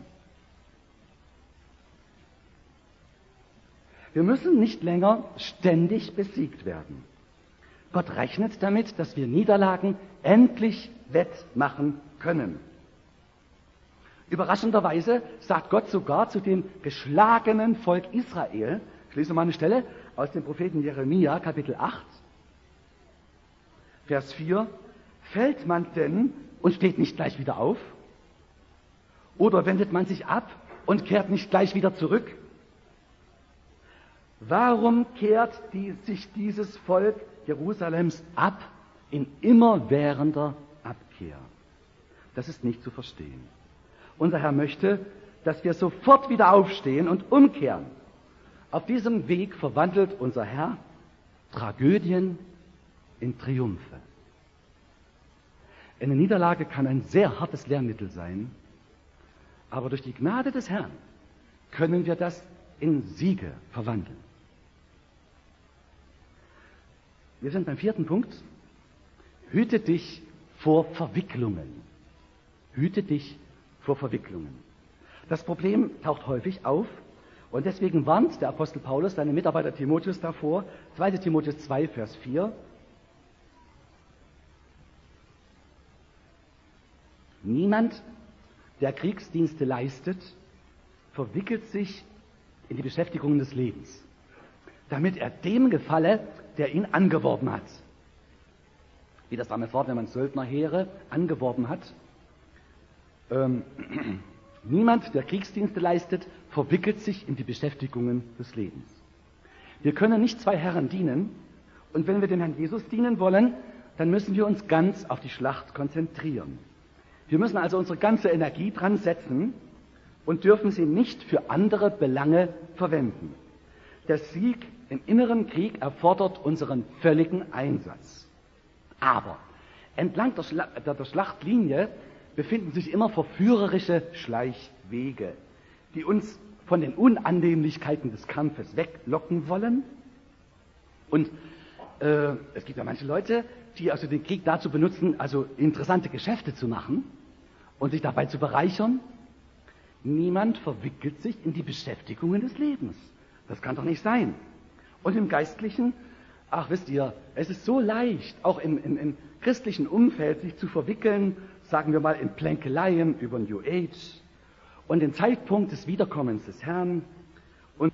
Wir müssen nicht länger ständig besiegt werden. Gott rechnet damit, dass wir Niederlagen endlich wettmachen können. Überraschenderweise sagt Gott sogar zu dem geschlagenen Volk Israel, ich lese mal eine Stelle aus dem Propheten Jeremia, Kapitel acht, Vers vier, fällt man denn und steht nicht gleich wieder auf? Oder wendet man sich ab und kehrt nicht gleich wieder zurück? Warum kehrt die, sich dieses Volk Jerusalems ab in immerwährender Abkehr? Das ist nicht zu verstehen. Unser Herr möchte, dass wir sofort wieder aufstehen und umkehren. Auf diesem Weg verwandelt unser Herr Tragödien in Triumphe. Eine Niederlage kann ein sehr hartes Lehrmittel sein, aber durch die Gnade des Herrn können wir das in Siege verwandeln. Wir sind beim vierten Punkt. hüte dich vor Verwicklungen. Hüte dich vor Verwicklungen. Das Problem taucht häufig auf und deswegen warnt der Apostel Paulus seinen Mitarbeiter Timotheus davor. zweiter Timotheus zwei, Vers vier. Niemand, der Kriegsdienste leistet, verwickelt sich in die Beschäftigungen des Lebens, damit er dem gefalle, der ihn angeworben hat. Wie das damals war, wenn man Söldnerheere angeworben hat. Ähm, niemand, der Kriegsdienste leistet, verwickelt sich in die Beschäftigungen des Lebens. Wir können nicht zwei Herren dienen, und wenn wir dem Herrn Jesus dienen wollen, dann müssen wir uns ganz auf die Schlacht konzentrieren. Wir müssen also unsere ganze Energie dran setzen und dürfen sie nicht für andere Belange verwenden. Der Sieg im inneren Krieg erfordert unseren völligen Einsatz. Aber entlang der, Schla- der, der Schlachtlinie befinden sich immer verführerische Schleichwege, die uns von den Unannehmlichkeiten des Kampfes weglocken wollen. Und äh, es gibt ja manche Leute, die also den Krieg dazu benutzen, also interessante Geschäfte zu machen und sich dabei zu bereichern. Niemand verwickelt sich in die Beschäftigungen des Lebens. Das kann doch nicht sein. Und im Geistlichen, ach wisst ihr, es ist so leicht, auch im, im, im christlichen Umfeld sich zu verwickeln, sagen wir mal in Plänkeleien über New Age und den Zeitpunkt des Wiederkommens des Herrn. Und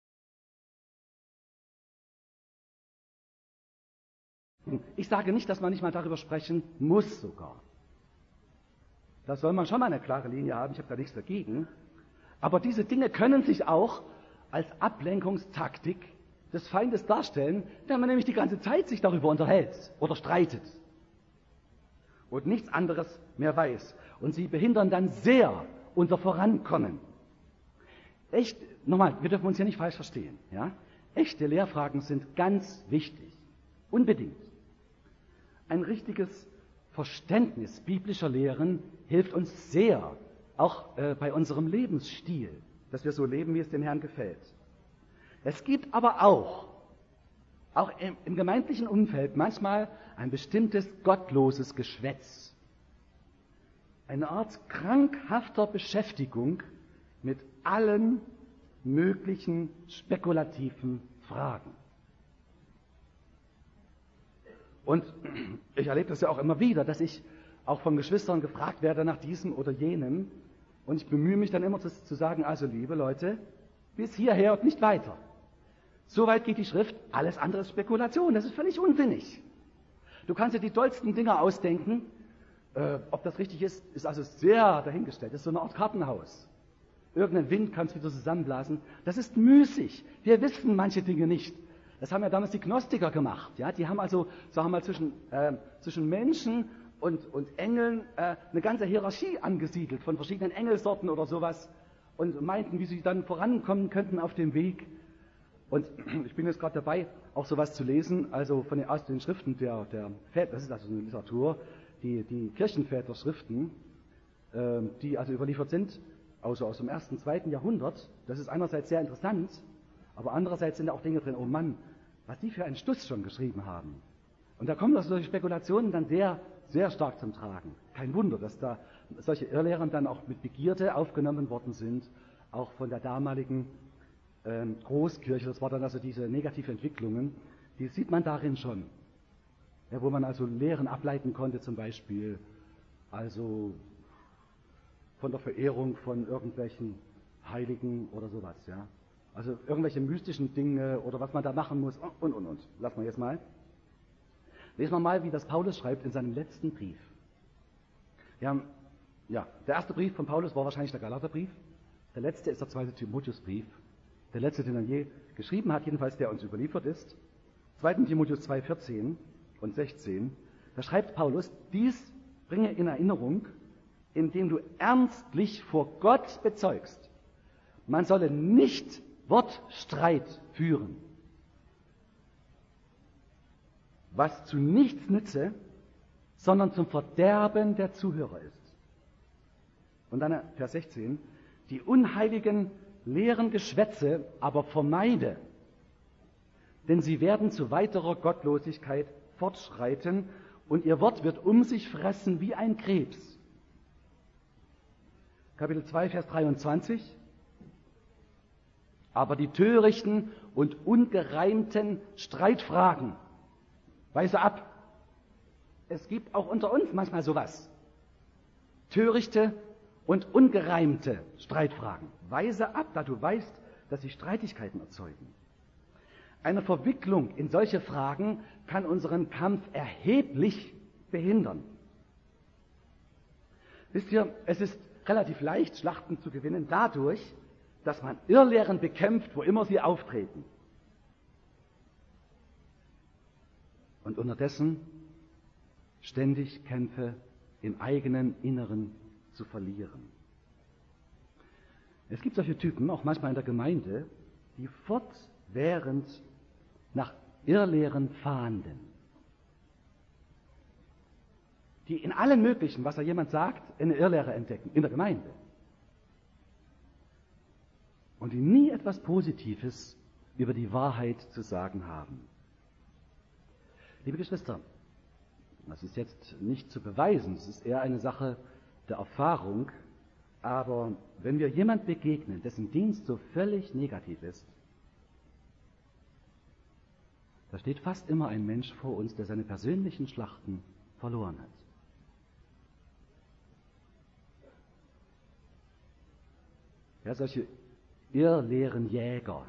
ich sage nicht, dass man nicht mal darüber sprechen muss sogar. Da soll man schon mal eine klare Linie haben, ich habe da nichts dagegen. Aber diese Dinge können sich auch als Ablenkungstaktik des Feindes darstellen, wenn man nämlich die ganze Zeit sich darüber unterhält oder streitet und nichts anderes mehr weiß. Und sie behindern dann sehr unser Vorankommen. Echt, nochmal, wir dürfen uns hier nicht falsch verstehen. Ja? Echte Lehrfragen sind ganz wichtig, unbedingt. Ein richtiges Verständnis biblischer Lehren hilft uns sehr, auch äh, bei unserem Lebensstil, dass wir so leben, wie es dem Herrn gefällt. Es gibt aber auch, auch im, im gemeindlichen Umfeld manchmal ein bestimmtes gottloses Geschwätz. Eine Art krankhafter Beschäftigung mit allen möglichen spekulativen Fragen. Und ich erlebe das ja auch immer wieder, dass ich auch von Geschwistern gefragt werde nach diesem oder jenem. Und ich bemühe mich dann immer zu, zu sagen, also liebe Leute, bis hierher und nicht weiter. Soweit geht die Schrift, alles andere ist Spekulation, das ist völlig unsinnig. Du kannst dir die tollsten Dinge ausdenken, äh, ob das richtig ist, ist also sehr dahingestellt. Das ist so eine Art Kartenhaus. Irgendein Wind kann es wieder zusammenblasen. Das ist müßig. Wir wissen manche Dinge nicht. Das haben ja damals die Gnostiker gemacht. Ja? Die haben also, sagen wir mal, zwischen, äh, zwischen Menschen und, und Engeln äh, eine ganze Hierarchie angesiedelt von verschiedenen Engelsorten oder sowas und meinten, wie sie dann vorankommen könnten auf dem Weg. Und ich bin jetzt gerade dabei, auch sowas zu lesen, also von den, aus den Schriften der, der Väter, das ist also eine Literatur, die, die Kirchenväter-Schriften, äh, die also überliefert sind, also aus dem ersten, zweiten Jahrhundert. Das ist einerseits sehr interessant, aber andererseits sind da auch Dinge drin, oh Mann, was die für einen Stuss schon geschrieben haben. Und da kommen also solche Spekulationen dann sehr, sehr stark zum Tragen. Kein Wunder, dass da solche Irrlehren dann auch mit Begierde aufgenommen worden sind, auch von der damaligen ähm, Großkirche. Das war dann also diese negative Entwicklungen, die sieht man darin schon. Ja, wo man also Lehren ableiten konnte, zum Beispiel, also von der Verehrung von irgendwelchen Heiligen oder sowas, ja. Also irgendwelche mystischen Dinge oder was man da machen muss und, und, und. Lassen wir jetzt mal. Lesen wir mal, wie das Paulus schreibt in seinem letzten Brief. Wir haben, ja, der erste Brief von Paulus war wahrscheinlich der Galaterbrief. Der letzte ist der zweite Timotheusbrief. Der letzte, den er je geschrieben hat, jedenfalls der uns überliefert ist. zweiter Timotheus zwei, vierzehn und sechzehn. Da schreibt Paulus, dies bringe in Erinnerung, indem du ernstlich vor Gott bezeugst, man solle nicht Wortstreit führen, was zu nichts nütze, sondern zum Verderben der Zuhörer ist. Und dann Vers sechzehn, die unheiligen leeren Geschwätze aber vermeide, denn sie werden zu weiterer Gottlosigkeit fortschreiten und ihr Wort wird um sich fressen wie ein Krebs. Kapitel zwei, Vers dreiundzwanzig. Aber die törichten und ungereimten Streitfragen weise ab. Es gibt auch unter uns manchmal sowas. Törichte und ungereimte Streitfragen. Weise ab, da du weißt, dass sie Streitigkeiten erzeugen. Eine Verwicklung in solche Fragen kann unseren Kampf erheblich behindern. Wisst ihr, es ist relativ leicht, Schlachten zu gewinnen, dadurch, dass man Irrlehren bekämpft, wo immer sie auftreten. Und unterdessen ständig Kämpfe im eigenen Inneren zu verlieren. Es gibt solche Typen, auch manchmal in der Gemeinde, die fortwährend nach Irrlehren fahnden. Die in allem Möglichen, was da jemand sagt, eine Irrlehre entdecken, in der Gemeinde. Und die nie etwas Positives über die Wahrheit zu sagen haben. Liebe Geschwister, das ist jetzt nicht zu beweisen, es ist eher eine Sache der Erfahrung, aber wenn wir jemand begegnen, dessen Dienst so völlig negativ ist, da steht fast immer ein Mensch vor uns, der seine persönlichen Schlachten verloren hat. Ja, solche irrlehren Jäger.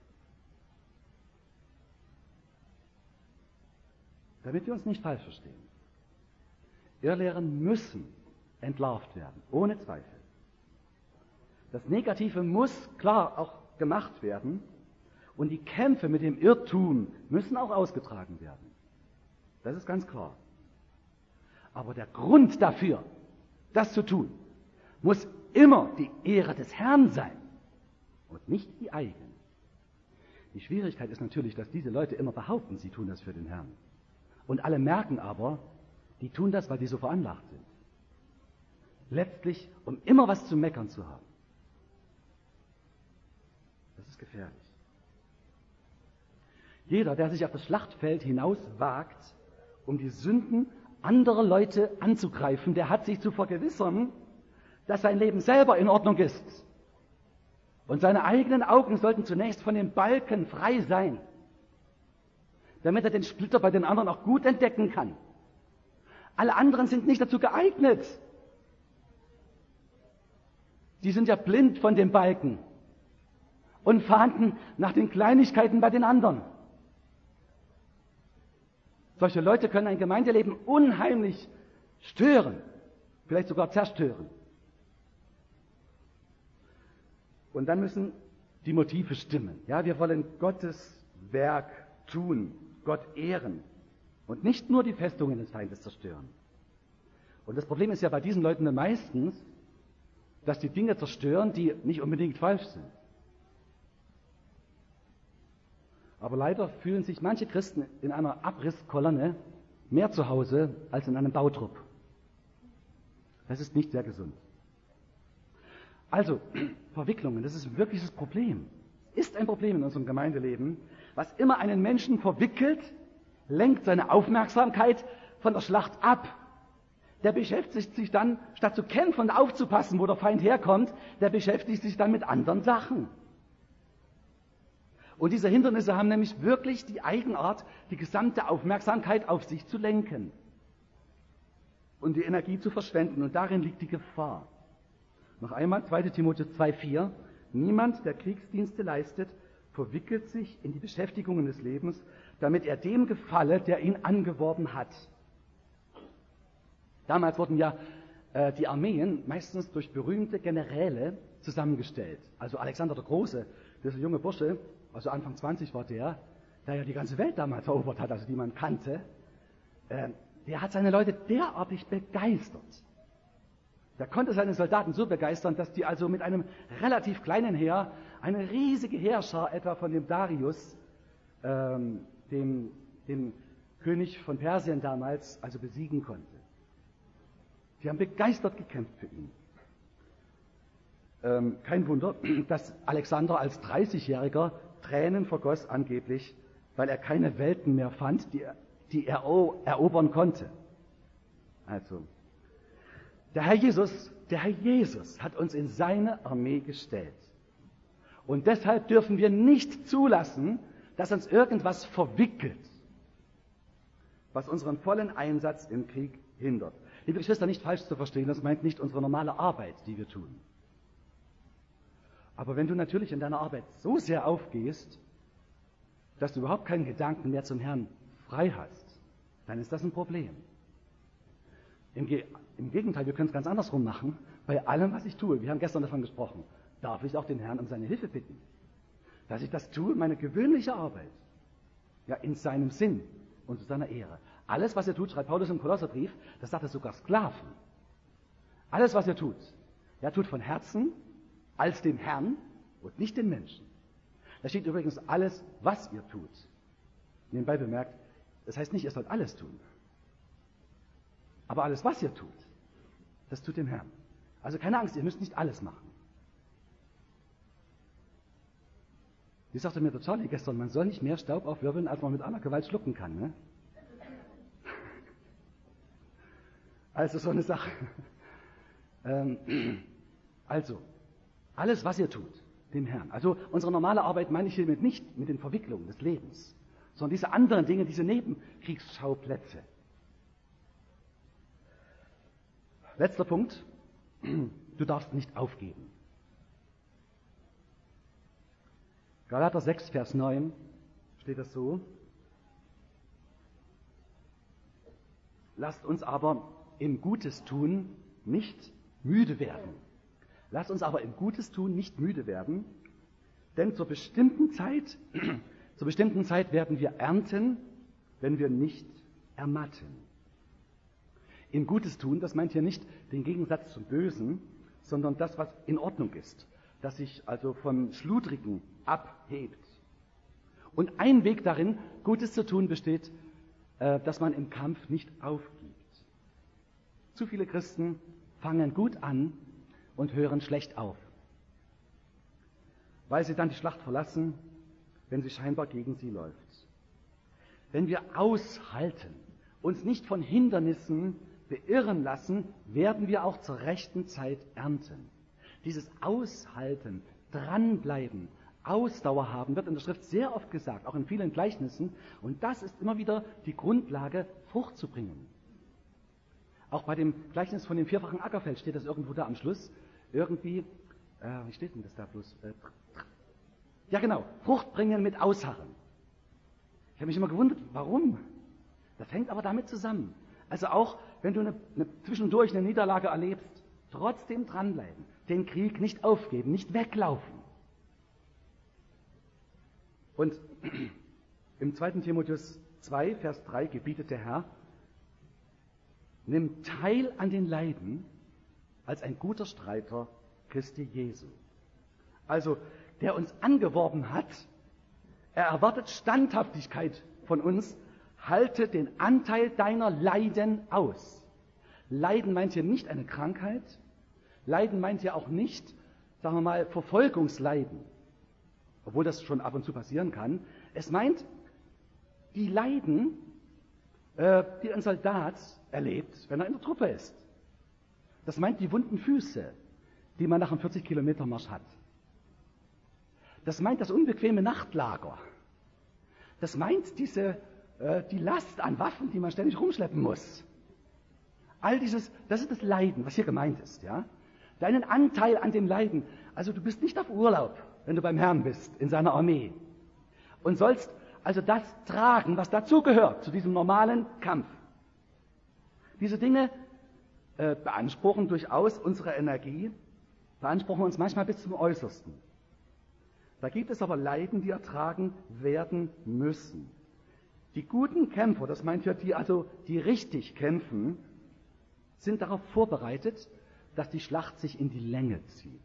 Damit wir uns nicht falsch verstehen. Irrlehren müssen entlarvt werden, ohne Zweifel. Das Negative muss klar auch gemacht werden und die Kämpfe mit dem Irrtum müssen auch ausgetragen werden. Das ist ganz klar. Aber der Grund dafür, das zu tun, muss immer die Ehre des Herrn sein und nicht die eigene. Die Schwierigkeit ist natürlich, dass diese Leute immer behaupten, sie tun das für den Herrn. Und alle merken aber, die tun das, weil die so veranlagt sind. Letztlich, um immer was zu meckern zu haben. Das ist gefährlich. Jeder, der sich auf das Schlachtfeld hinaus wagt, um die Sünden anderer Leute anzugreifen, der hat sich zu vergewissern, dass sein Leben selber in Ordnung ist. Und seine eigenen Augen sollten zunächst von den Balken frei sein, damit er den Splitter bei den anderen auch gut entdecken kann. Alle anderen sind nicht dazu geeignet. Die sind ja blind von den Balken und fahnden nach den Kleinigkeiten bei den anderen. Solche Leute können ein Gemeindeleben unheimlich stören, vielleicht sogar zerstören. Und dann müssen die Motive stimmen. Ja, wir wollen Gottes Werk tun, Gott ehren und nicht nur die Festungen des Feindes zerstören. Und das Problem ist ja bei diesen Leuten meistens, dass die Dinge zerstören, die nicht unbedingt falsch sind. Aber leider fühlen sich manche Christen in einer Abrisskolonne mehr zu Hause als in einem Bautrupp. Das ist nicht sehr gesund. Also, Verwicklungen, das ist ein wirkliches Problem. Ist ein Problem in unserem Gemeindeleben. Was immer einen Menschen verwickelt, lenkt seine Aufmerksamkeit von der Schlacht ab. Der beschäftigt sich dann, statt zu kämpfen und aufzupassen, wo der Feind herkommt, der beschäftigt sich dann mit anderen Sachen. Und diese Hindernisse haben nämlich wirklich die Eigenart, die gesamte Aufmerksamkeit auf sich zu lenken und die Energie zu verschwenden. Und darin liegt die Gefahr. Noch einmal, zweiter Timotheus zwei, vier. Niemand, der Kriegsdienste leistet, verwickelt sich in die Beschäftigungen des Lebens, damit er dem gefalle, der ihn angeworben hat. Damals wurden ja äh, die Armeen meistens durch berühmte Generäle zusammengestellt. Also Alexander der Große, dieser junge Bursche, also Anfang zwanzig war der, der ja die ganze Welt damals erobert hat, also die man kannte, äh, der hat seine Leute derartig begeistert. Der konnte seine Soldaten so begeistern, dass die also mit einem relativ kleinen Heer eine riesige Heerschar etwa von dem Darius, ähm, dem, dem König von Persien damals, also besiegen konnte. Die haben begeistert gekämpft für ihn. Ähm, kein Wunder, dass Alexander als dreißigjähriger Tränen vergoss angeblich, weil er keine Welten mehr fand, die er die er erobern konnte. Also, der Herr Jesus, der Herr Jesus hat uns in seine Armee gestellt. Und deshalb dürfen wir nicht zulassen, dass uns irgendwas verwickelt, was unseren vollen Einsatz im Krieg hindert. Liebe Geschwister, nicht falsch zu verstehen, das meint nicht unsere normale Arbeit, die wir tun. Aber wenn du natürlich in deiner Arbeit so sehr aufgehst, dass du überhaupt keinen Gedanken mehr zum Herrn frei hast, dann ist das ein Problem. Im, Ge- im Gegenteil, wir können es ganz andersrum machen. Bei allem, was ich tue, wir haben gestern davon gesprochen, darf ich auch den Herrn um seine Hilfe bitten. Dass ich das tue, meine gewöhnliche Arbeit, ja, in seinem Sinn und zu seiner Ehre. Alles, was er tut, schreibt Paulus im Kolosserbrief, das sagt er sogar Sklaven. Alles, was er tut, er tut von Herzen als dem Herrn und nicht den Menschen. Da steht übrigens alles, was ihr tut. Nebenbei bemerkt, das heißt nicht, ihr sollt alles tun. Aber alles, was ihr tut, das tut dem Herrn. Also keine Angst, ihr müsst nicht alles machen. Wie sagte mir der Charlie gestern, man soll nicht mehr Staub aufwirbeln, als man mit aller Gewalt schlucken kann. Ne? Also so eine Sache. Ähm, also, alles, was ihr tut, dem Herrn. Also unsere normale Arbeit meine ich hiermit nicht mit den Verwicklungen des Lebens, sondern diese anderen Dinge, diese Nebenkriegsschauplätze. Letzter Punkt. Du darfst nicht aufgeben. Galater sechs, Vers neun steht das so. Lasst uns aber im Gutes tun nicht müde werden. Lasst uns aber im Gutes tun nicht müde werden, denn zur bestimmten Zeit, zur bestimmten Zeit werden wir ernten, wenn wir nicht ermatten. Im Gutes tun, das meint hier nicht den Gegensatz zum Bösen, sondern das, was in Ordnung ist, das sich also vom Schludrigen abhebt. Und ein Weg darin, Gutes zu tun, besteht, äh, dass man im Kampf nicht aufgibt. Zu viele Christen fangen gut an und hören schlecht auf, weil sie dann die Schlacht verlassen, wenn sie scheinbar gegen sie läuft. Wenn wir aushalten, uns nicht von Hindernissen beirren lassen, werden wir auch zur rechten Zeit ernten. Dieses Aushalten, dranbleiben, Ausdauer haben, wird in der Schrift sehr oft gesagt, auch in vielen Gleichnissen. Und das ist immer wieder die Grundlage, Frucht zu bringen. Auch bei dem Gleichnis von dem vierfachen Ackerfeld steht das irgendwo da am Schluss. Irgendwie, äh, wie steht denn das da bloß? Äh, ja genau, Frucht bringen mit Ausharren. Ich habe mich immer gewundert, warum? Das hängt aber damit zusammen. Also auch, wenn du eine, eine, zwischendurch eine Niederlage erlebst, trotzdem dranbleiben, den Krieg nicht aufgeben, nicht weglaufen. Und im zweiten Timotheus zwei, Vers drei gebietet der Herr, nimm teil an den Leiden als ein guter Streiter Christi Jesu. Also, der uns angeworben hat, er erwartet Standhaftigkeit von uns, halte den Anteil deiner Leiden aus. Leiden meint hier nicht eine Krankheit, Leiden meint hier auch nicht, sagen wir mal, Verfolgungsleiden, obwohl das schon ab und zu passieren kann. Es meint die Leiden, äh, die ein Soldat erlebt, wenn er in der Truppe ist. Das meint die wunden Füße, die man nach einem vierzig Kilometer Marsch hat. Das meint das unbequeme Nachtlager. Das meint diese, äh, die Last an Waffen, die man ständig rumschleppen muss. All dieses, das ist das Leiden, was hier gemeint ist, ja. Deinen Anteil an dem Leiden. Also du bist nicht auf Urlaub, wenn du beim Herrn bist, in seiner Armee. Und sollst also das tragen, was dazugehört, zu diesem normalen Kampf. Diese Dinge äh, beanspruchen durchaus unsere Energie, beanspruchen uns manchmal bis zum Äußersten. Da gibt es aber Leiden, die ertragen werden müssen. Die guten Kämpfer, das meint ja die, also die richtig kämpfen, sind darauf vorbereitet, dass die Schlacht sich in die Länge zieht.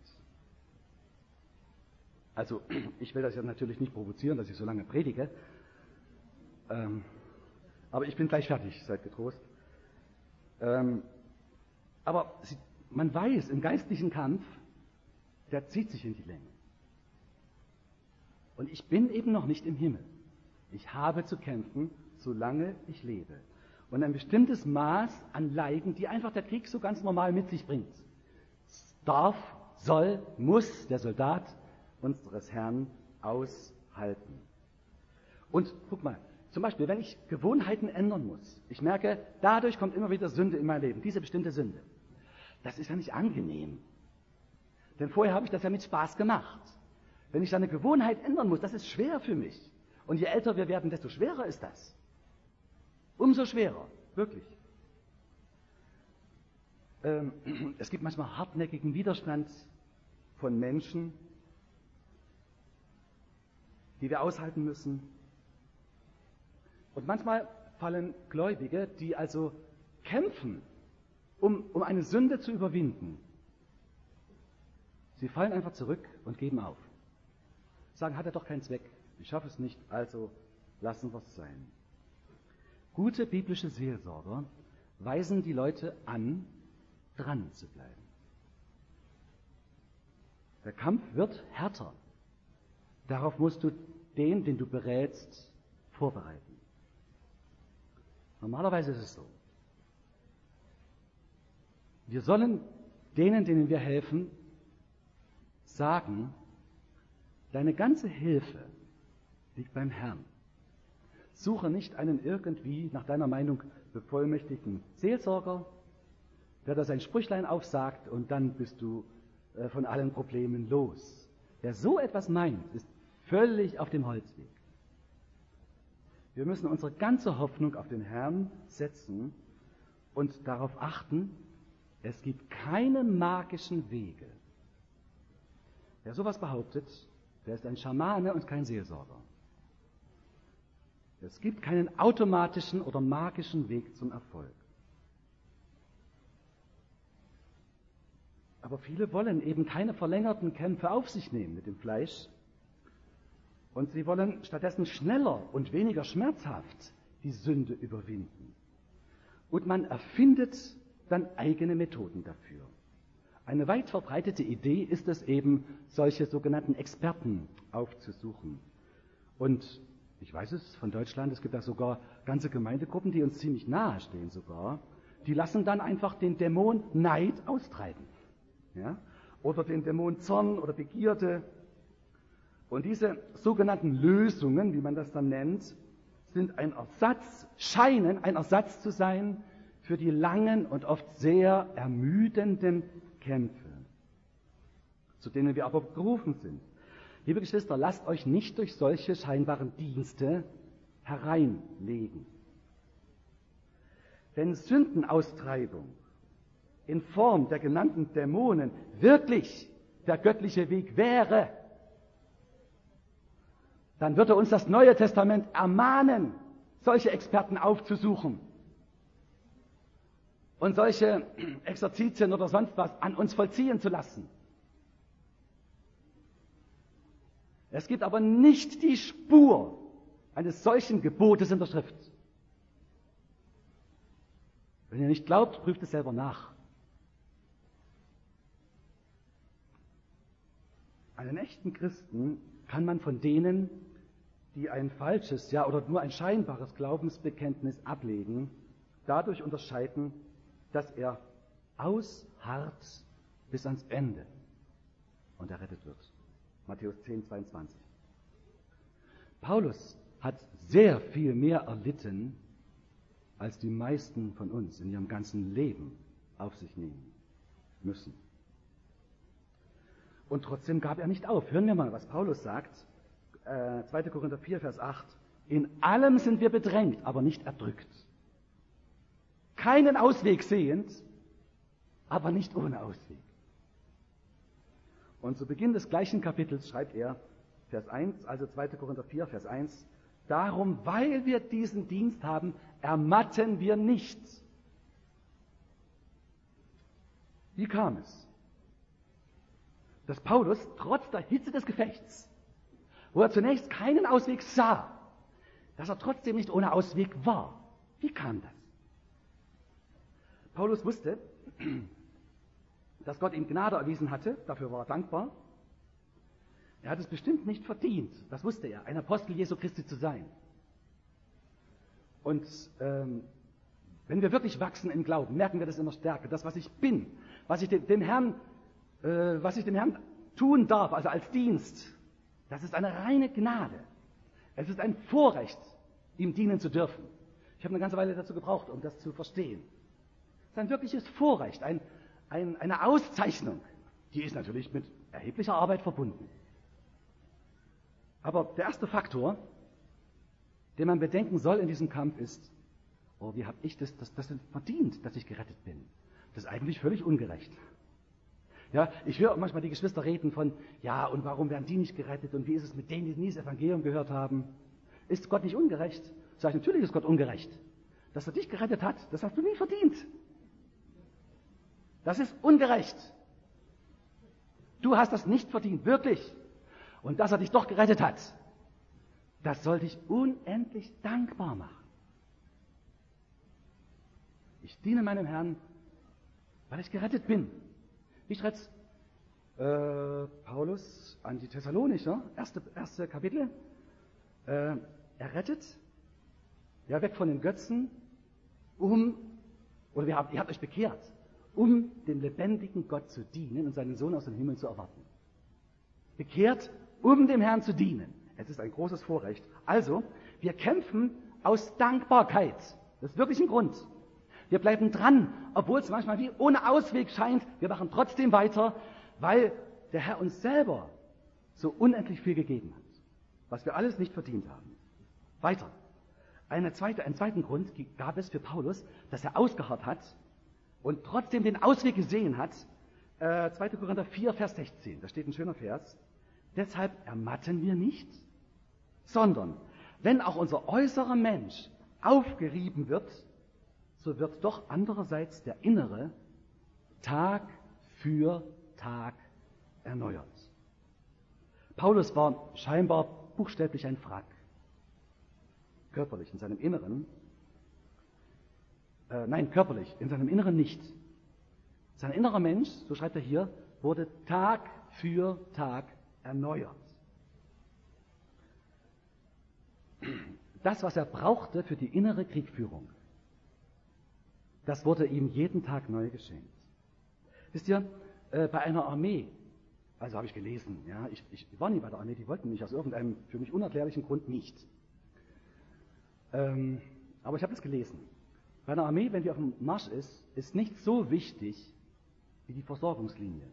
Also, ich will das ja natürlich nicht provozieren, dass ich so lange predige, ähm, aber ich bin gleich fertig, seid getrost. Ähm, aber sie, man weiß, im geistlichen Kampf, der zieht sich in die Länge. Und ich bin eben noch nicht im Himmel. Ich habe zu kämpfen, solange ich lebe. Und ein bestimmtes Maß an Leiden, die einfach der Krieg so ganz normal mit sich bringt. Darf, soll, muss der Soldat unseres Herrn aushalten. Und guck mal, zum Beispiel, wenn ich Gewohnheiten ändern muss, ich merke, dadurch kommt immer wieder Sünde in mein Leben, diese bestimmte Sünde. Das ist ja nicht angenehm. Denn vorher habe ich das ja mit Spaß gemacht. Wenn ich eine Gewohnheit ändern muss, das ist schwer für mich. Und je älter wir werden, desto schwerer ist das. Umso schwerer, wirklich. Ähm, es gibt manchmal hartnäckigen Widerstand von Menschen, die wir aushalten müssen. Und manchmal fallen Gläubige, die also kämpfen, um, um eine Sünde zu überwinden. Sie fallen einfach zurück und geben auf. Sagen, hat er doch keinen Zweck. Ich schaffe es nicht, also lassen wir es sein. Gute biblische Seelsorger weisen die Leute an, dran zu bleiben. Der Kampf wird härter. Darauf musst du den, den du berätst, vorbereiten. Normalerweise ist es so. Wir sollen denen, denen wir helfen, sagen, deine ganze Hilfe liegt beim Herrn. Suche nicht einen irgendwie, nach deiner Meinung, bevollmächtigten Seelsorger, der da sein Sprüchlein aufsagt und dann bist du äh, von allen Problemen los. Wer so etwas meint, ist völlig auf dem Holzweg. Wir müssen unsere ganze Hoffnung auf den Herrn setzen und darauf achten, es gibt keine magischen Wege. Wer sowas behauptet, der ist ein Schamane und kein Seelsorger. Es gibt keinen automatischen oder magischen Weg zum Erfolg. Aber viele wollen eben keine verlängerten Kämpfe auf sich nehmen mit dem Fleisch. Und sie wollen stattdessen schneller und weniger schmerzhaft die Sünde überwinden. Und man erfindet dann eigene Methoden dafür. Eine weit verbreitete Idee ist es eben, solche sogenannten Experten aufzusuchen. Und ich weiß es von Deutschland, es gibt da sogar ganze Gemeindegruppen, die uns ziemlich nahe stehen sogar, die lassen dann einfach den Dämon Neid austreiben. Ja? Oder den Dämon Zorn oder Begierde. Und diese sogenannten Lösungen, wie man das dann nennt, sind ein Ersatz, scheinen ein Ersatz zu sein für die langen und oft sehr ermüdenden Kämpfe, zu denen wir aber berufen sind. Liebe Geschwister, lasst euch nicht durch solche scheinbaren Dienste hereinlegen. Wenn Sündenaustreibung in Form der genannten Dämonen wirklich der göttliche Weg wäre, dann würde uns das Neue Testament ermahnen, solche Experten aufzusuchen und solche Exerzitien oder sonst was an uns vollziehen zu lassen. Es gibt aber nicht die Spur eines solchen Gebotes in der Schrift. Wenn ihr nicht glaubt, prüft es selber nach. Einen echten Christen kann man von denen, die ein falsches, ja oder nur ein scheinbares Glaubensbekenntnis ablegen, dadurch unterscheiden, dass er ausharrt bis ans Ende und errettet wird. Matthäus zehn, zweiundzwanzig. Paulus hat sehr viel mehr erlitten, als die meisten von uns in ihrem ganzen Leben auf sich nehmen müssen. Und trotzdem gab er nicht auf. Hören wir mal, was Paulus sagt. Äh, zweiter Korinther vier, Vers acht. In allem sind wir bedrängt, aber nicht erdrückt. Keinen Ausweg sehend, aber nicht ohne Ausweg. Und zu Beginn des gleichen Kapitels schreibt er, Vers eins, also zweiter Korinther vier, Vers eins, darum, weil wir diesen Dienst haben, ermatten wir nicht. Wie kam es, dass Paulus trotz der Hitze des Gefechts, wo er zunächst keinen Ausweg sah, dass er trotzdem nicht ohne Ausweg war? Wie kam das? Paulus wusste, dass Gott ihm Gnade erwiesen hatte, dafür war er dankbar. Er hat es bestimmt nicht verdient, das wusste er, ein Apostel Jesu Christi zu sein. Und ähm, wenn wir wirklich wachsen im Glauben, merken wir das immer stärker. Das, was ich bin, was ich dem, dem Herrn, äh, was ich dem Herrn tun darf, also als Dienst, das ist eine reine Gnade. Es ist ein Vorrecht, ihm dienen zu dürfen. Ich habe eine ganze Weile dazu gebraucht, um das zu verstehen. Es ist ein wirkliches Vorrecht, ein, ein, eine Auszeichnung. Die ist natürlich mit erheblicher Arbeit verbunden. Aber der erste Faktor, den man bedenken soll in diesem Kampf ist, oh, wie habe ich das, das, das verdient, dass ich gerettet bin? Das ist eigentlich völlig ungerecht. Ja, ich höre manchmal die Geschwister reden von, ja, und warum werden die nicht gerettet und wie ist es mit denen, die nie das Evangelium gehört haben? Ist Gott nicht ungerecht? Sag ich, natürlich ist Gott ungerecht. Dass er dich gerettet hat, das hast du nie verdient. Das ist ungerecht. Du hast das nicht verdient, wirklich. Und dass er dich doch gerettet hat, das soll dich unendlich dankbar machen. Ich diene meinem Herrn, weil ich gerettet bin. Wie schreibt äh, Paulus an die Thessalonicher, erste, erste Kapitel? Äh, er rettet, ja, weg von den Götzen, um, oder wir haben, ihr habt euch bekehrt, um dem lebendigen Gott zu dienen und seinen Sohn aus dem Himmel zu erwarten. Bekehrt, um dem Herrn zu dienen. Es ist ein großes Vorrecht. Also, wir kämpfen aus Dankbarkeit. Das ist wirklich ein Grund. Wir bleiben dran, obwohl es manchmal wie ohne Ausweg scheint. Wir machen trotzdem weiter, weil der Herr uns selber so unendlich viel gegeben hat, was wir alles nicht verdient haben. Weiter. Eine zweite, einen zweiten Grund gab es für Paulus, dass er ausgeharrt hat und trotzdem den Ausweg gesehen hat. Äh, zweiter Korinther vier, Vers sechzehn, da steht ein schöner Vers. Deshalb ermatten wir nicht, sondern wenn auch unser äußerer Mensch aufgerieben wird, so wird doch andererseits der innere Tag für Tag erneuert. Paulus war scheinbar buchstäblich ein Wrack, körperlich in seinem Inneren, äh, nein, körperlich, in seinem Inneren nicht. Sein innerer Mensch, so schreibt er hier, wurde Tag für Tag erneuert. Das, was er brauchte für die innere Kriegführung, das wurde ihm jeden Tag neu geschenkt. Wisst ihr, äh, bei einer Armee, also habe ich gelesen, ja, ich, ich war nie bei der Armee, die wollten mich aus irgendeinem für mich unerklärlichen Grund nicht. Ähm, aber ich habe das gelesen. Bei einer Armee, wenn die auf dem Marsch ist, ist nicht so wichtig wie die Versorgungslinie.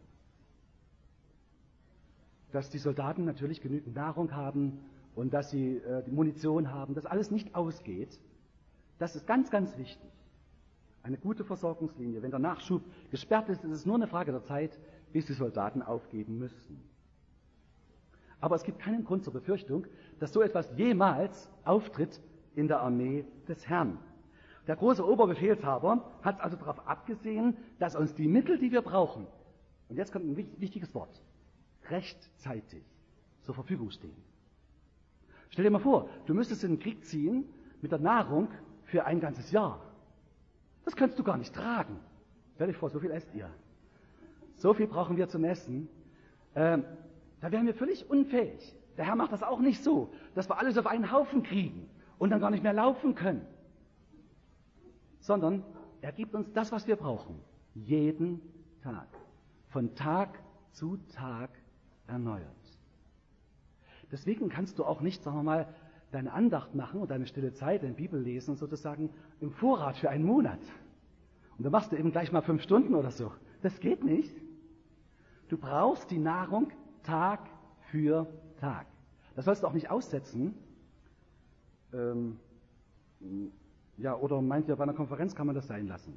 Dass die Soldaten natürlich genügend Nahrung haben und dass sie äh, die Munition haben, dass alles nicht ausgeht, das ist ganz, ganz wichtig. Eine gute Versorgungslinie. Wenn der Nachschub gesperrt ist, ist es nur eine Frage der Zeit, bis die Soldaten aufgeben müssen. Aber es gibt keinen Grund zur Befürchtung, dass so etwas jemals auftritt in der Armee des Herrn. Der große Oberbefehlshaber hat also darauf abgesehen, dass uns die Mittel, die wir brauchen, und jetzt kommt ein wichtiges Wort, rechtzeitig zur Verfügung stehen. Stell dir mal vor, du müsstest in den Krieg ziehen mit der Nahrung für ein ganzes Jahr. Das kannst du gar nicht tragen. Stell dir vor, so viel esst ihr. So viel brauchen wir zum Essen. Ähm, da wären wir völlig unfähig. Der Herr macht das auch nicht so, dass wir alles auf einen Haufen kriegen und dann gar nicht mehr laufen können. Sondern er gibt uns das, was wir brauchen. Jeden Tag. Von Tag zu Tag erneuert. Deswegen kannst du auch nicht, sagen wir mal, deine Andacht machen und deine stille Zeit, deine Bibel lesen, sozusagen im Vorrat für einen Monat. Und dann machst du eben gleich mal fünf Stunden oder so. Das geht nicht. Du brauchst die Nahrung Tag für Tag. Das sollst du auch nicht aussetzen. Ähm, ja, oder meint ihr, bei einer Konferenz kann man das sein lassen?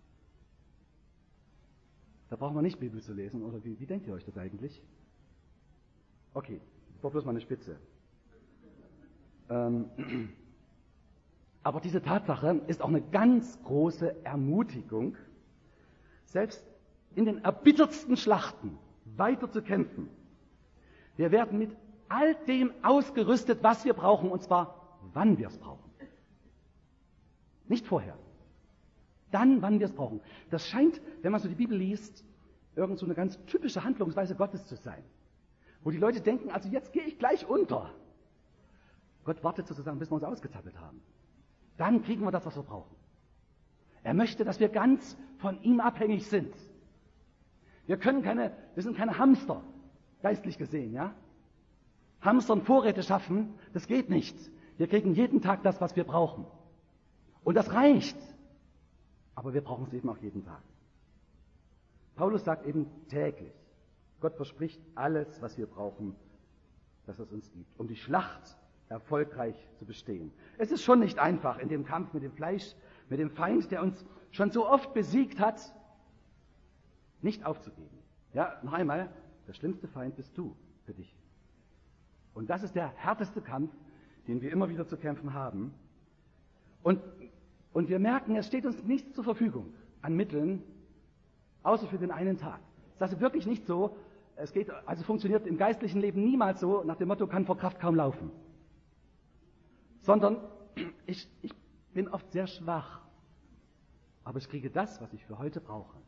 Da braucht man nicht Bibel zu lesen, oder wie, wie denkt ihr euch das eigentlich? Okay, ich brauche bloß mal eine Spitze. Ähm, aber diese Tatsache ist auch eine ganz große Ermutigung, selbst in den erbittertsten Schlachten weiter zu kämpfen. Wir werden mit all dem ausgerüstet, was wir brauchen, und zwar, wann wir es brauchen. Nicht vorher. Dann, wann wir es brauchen. Das scheint, wenn man so die Bibel liest, irgend so eine ganz typische Handlungsweise Gottes zu sein. Wo die Leute denken, also jetzt gehe ich gleich unter. Gott wartet sozusagen, bis wir uns ausgezappelt haben. dann kriegen wir das, was wir brauchen. Er möchte, dass wir ganz von ihm abhängig sind. Wir können keine, wir sind keine Hamster, geistlich gesehen, ja? Hamstern Vorräte schaffen, das geht nicht. Wir kriegen jeden Tag das, was wir brauchen. Und das reicht. Aber wir brauchen es eben auch jeden Tag. Paulus sagt eben täglich. Gott verspricht alles, was wir brauchen, dass es uns gibt, um die Schlacht erfolgreich zu bestehen. Es ist schon nicht einfach in dem Kampf mit dem Fleisch, mit dem Feind, der uns schon so oft besiegt hat, nicht aufzugeben. Ja, noch einmal, der schlimmste Feind bist du für dich. Und das ist der härteste Kampf, den wir immer wieder zu kämpfen haben. Und, und wir merken, es steht uns nichts zur Verfügung an Mitteln, außer für den einen Tag. Das ist wirklich nicht so. Es geht, also funktioniert im geistlichen Leben niemals so, nach dem Motto, kann vor Kraft kaum laufen. Sondern ich, ich bin oft sehr schwach, aber ich kriege das, was ich für heute brauche.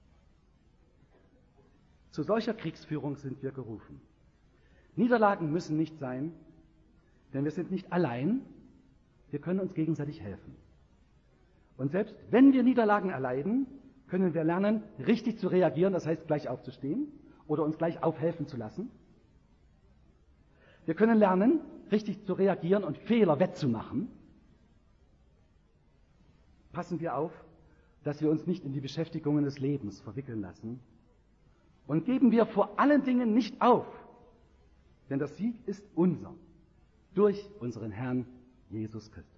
Zu solcher Kriegsführung sind wir gerufen. Niederlagen müssen nicht sein, denn wir sind nicht allein, wir können uns gegenseitig helfen. Und selbst wenn wir Niederlagen erleiden, können wir lernen, richtig zu reagieren, das heißt gleich aufzustehen oder uns gleich aufhelfen zu lassen. Wir können lernen, richtig zu reagieren und Fehler wettzumachen. Passen wir auf, dass wir uns nicht in die Beschäftigungen des Lebens verwickeln lassen. Und geben wir vor allen Dingen nicht auf, denn der Sieg ist unser, durch unseren Herrn Jesus Christus.